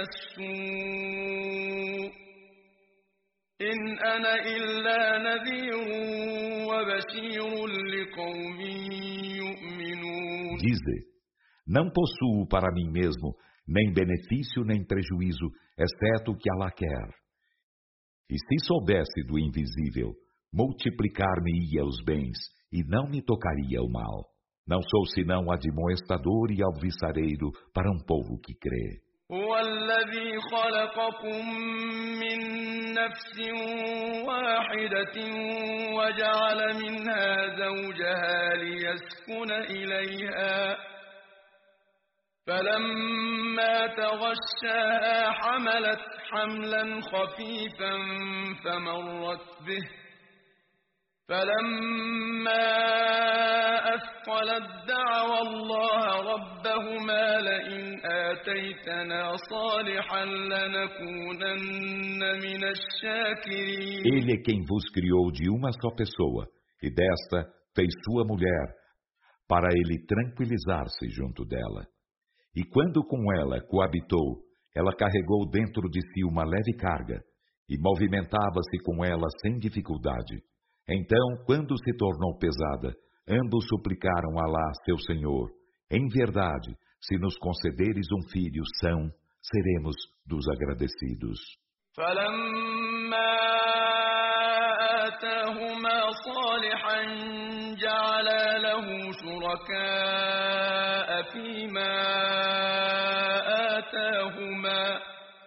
[SPEAKER 2] السوء إن أنا إلا نذير وبشير لقوم يؤمنون.
[SPEAKER 1] Dize, não possuo para mim mesmo nem benefício nem prejuízo, exceto o que Allah quer. E se soubesse do invisível, multiplicar-me-ia os bens, e não me tocaria o mal. Não sou senão admoestador e alvissareiro para um povo que crê.
[SPEAKER 2] هو الذي خلقكم من نفس واحدة وجعل منها زوجها ليسكن إليها فلما تغشاها حملت حملا خفيفا فمرت به فلما أثقلت دعوا الله ربهما لئن آتيتنا صالحا لنكونن من الشاكرين.
[SPEAKER 1] Ele é quem vos criou de uma só pessoa, e desta fez sua mulher, para ele tranquilizar-se junto dela. E quando com ela coabitou, ela carregou dentro de si uma leve carga, e movimentava-se com ela sem dificuldade. Então, quando se tornou pesada, ambos suplicaram a Allah, seu Senhor: em verdade, se nos concederes um filho são, seremos dos agradecidos.
[SPEAKER 2] فلما آتاهما صالحا جعلا له شركاء فيما آتاهما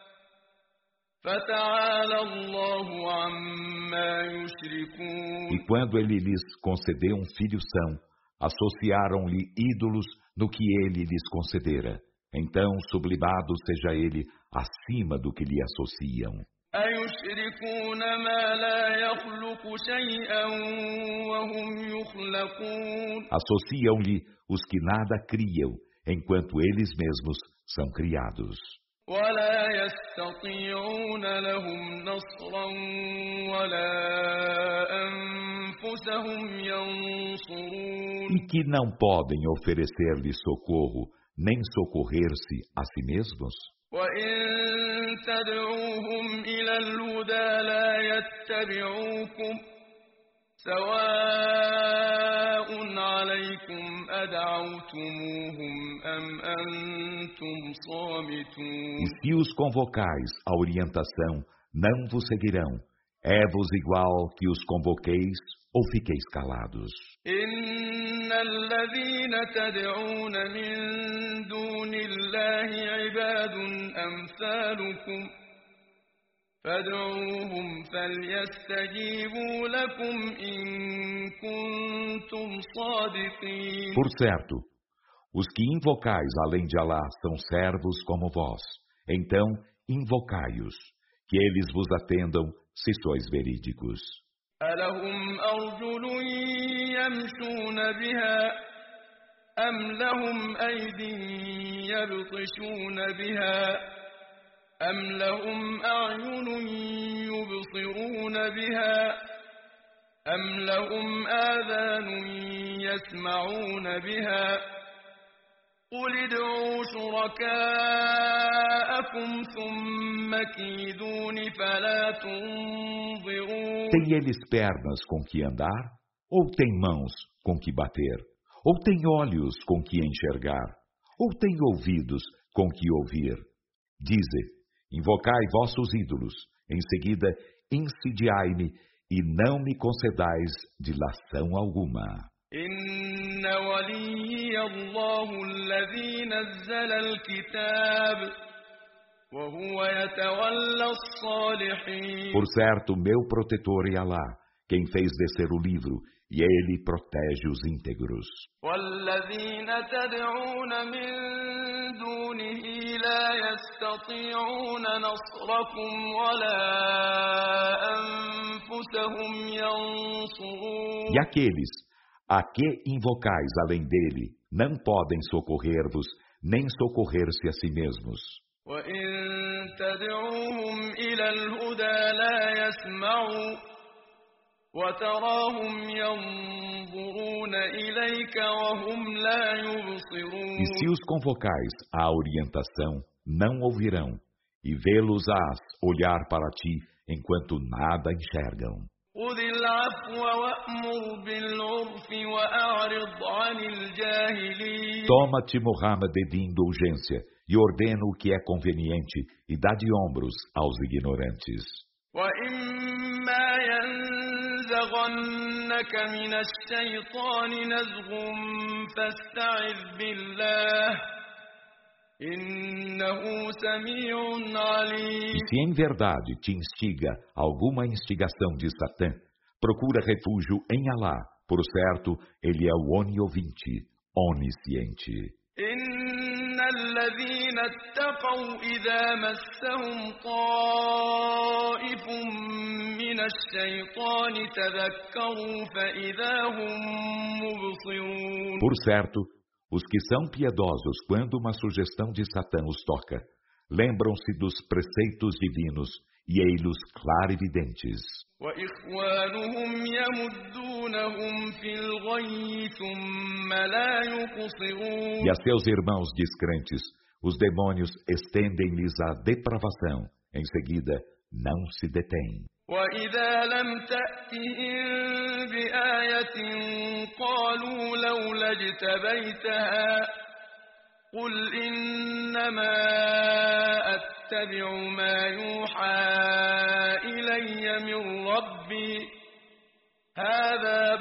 [SPEAKER 2] فتعالى الله عما يشركون.
[SPEAKER 1] E quando ele lhes concedeu um filho são, associaram-lhe ídolos no que ele lhes concedera. Então, sublimado seja ele acima do que lhe associam.
[SPEAKER 2] أيشركون ما لا يخلق شيئا وهم يخلقون.
[SPEAKER 1] Associam-lhe os que nada criam, enquanto eles mesmos são criados.
[SPEAKER 2] ولا يستطيعون لهم نصرا ولا أنفسهم ينصرون.
[SPEAKER 1] E que não podem oferecer-lhe socorro, nem socorrer-se a si mesmos.
[SPEAKER 2] وإن تدعوهم إلى الهدى لا يتبعوكم سواء عليكم أدعوتموهم أم أنتم صامتون.
[SPEAKER 1] E se os convocais à orientação, não vos seguirão. É-vos igual que os convoqueis ou fiqueis calados.
[SPEAKER 2] إن الذين تدعون من دون الله عباد أمثالكم فادعوهم فليستجيبوا لكم إن كنتم صادقين.
[SPEAKER 1] Por certo, os que invocais além de Allah são servos como vós. Então, invocai-os, que eles vos atendam se sois verídicos.
[SPEAKER 2] ألهم أرجل يمشون بها أم لهم أيد يبطشون بها أم لهم أعين يبصرون بها أم لهم آذان يسمعون بها قل ادعوا شركاءكم ثم كيدون فلا تنظرون.
[SPEAKER 1] Tem eles pernas com que andar? Ou tem mãos com que bater? Ou tem olhos com que enxergar? Ou tem ouvidos com que ouvir? Dize, invocai vossos ídolos, em seguida insidiai-me e não me concedais dilação alguma.
[SPEAKER 2] إن وليي الله الذي نزل الكتاب وهو يتولى الصالحين.
[SPEAKER 1] Por certo, meu protetor é Allah, quem fez descer o livro, e ele protege os íntegros.
[SPEAKER 2] والذين تدعون من دونه لا يستطيعون نصركم ولا أنفسهم ينصرون.
[SPEAKER 1] E aqueles a que invocais além dele não podem socorrer-vos, nem socorrer-se a si mesmos.
[SPEAKER 2] وإن تدعوهم إلى الهدى لا يسمعوا وتراهم ينظرون إليك وهم لا يبصرون.
[SPEAKER 1] E se os convocais à orientação, não ouvirão, e vê-los-ás olhar para ti, enquanto nada enxergam.
[SPEAKER 2] خذ العفو وأمر بالعرف وأعرض عن الجاهلين.
[SPEAKER 1] Toma-te, Muhammad, de indulgência, e ordena o que é conveniente, e dá de ombros aos ignorantes.
[SPEAKER 2] وإما ينزغنك من الشيطان نزغ فاستعذ بالله إنه سميع عليم.
[SPEAKER 1] E se em verdade te instiga alguma instigação de Satã, procura refúgio em Alá, por certo, ele é o oniovinte, onisciente.
[SPEAKER 2] إن الذين اتقوا إذا مسهم طائف من الشيطان تذكروا فإذا هم مبصرون.
[SPEAKER 1] Por certo, os que são piedosos quando uma sugestão de Satã os toca, lembram-se dos preceitos divinos e ei-los clarividentes.
[SPEAKER 2] وإخوانهم يمدونهم في الغي ثم لا يقصرون.
[SPEAKER 1] E a seus irmãos descrentes, os demônios estendem-lhes a depravação, em seguida não se detêm.
[SPEAKER 2] وإذا لم تأتهم بآية قالوا لولا اجتبيتها قل إنما أتبع ما يوحى إلي من ربي هذا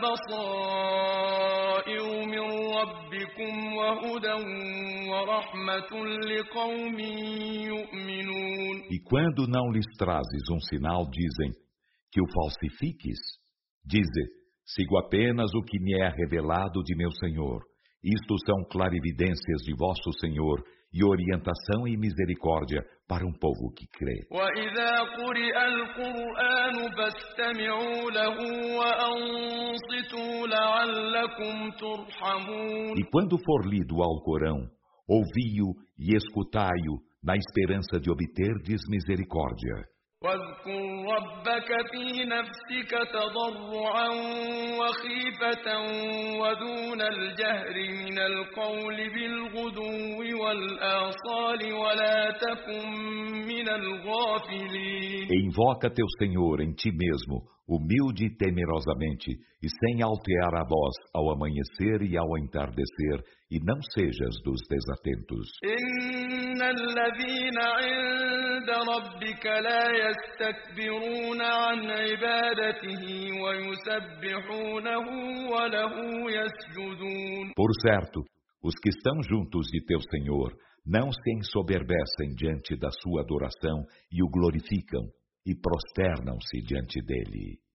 [SPEAKER 2] بصائر من ربكم وهدى ورحمة لقوم يؤمنون.
[SPEAKER 1] E quando não lhes trazes um sinal, dizem que o falsifiques. Dize, sigo apenas o que me é revelado de meu Senhor. Isto são clarividências de vosso Senhor e orientação e misericórdia para um povo que crê.
[SPEAKER 2] وَإِذَا قُرِئَ الْقُرْآنُ فَاسْتَمِعُوا لَهُ وَأَنصِتُوا لَعَلَّكُمْ تُرْحَمُونَ.
[SPEAKER 1] E quando for lido o Alcorão, ouvi-o e escutai-o na esperança de obterdes misericórdia.
[SPEAKER 2] واذكر ربك في نفسك تضرعا وخيفة ودون الجهر من القول بالغدو والآصال ولا تكن من الغافلين.
[SPEAKER 1] E invoca teu Senhor em ti mesmo, humilde e temerosamente, e sem altear a voz ao amanhecer e ao entardecer, e não sejas dos desatentos.
[SPEAKER 2] إن الذين عند ربك لا يستكبرون عن عبادته ويسبحونه وله يسجدون.
[SPEAKER 1] Por certo, os que estão juntos de teu Senhor não se ensoberbecem diante da sua adoração e o glorificam e prosternam-se diante dele.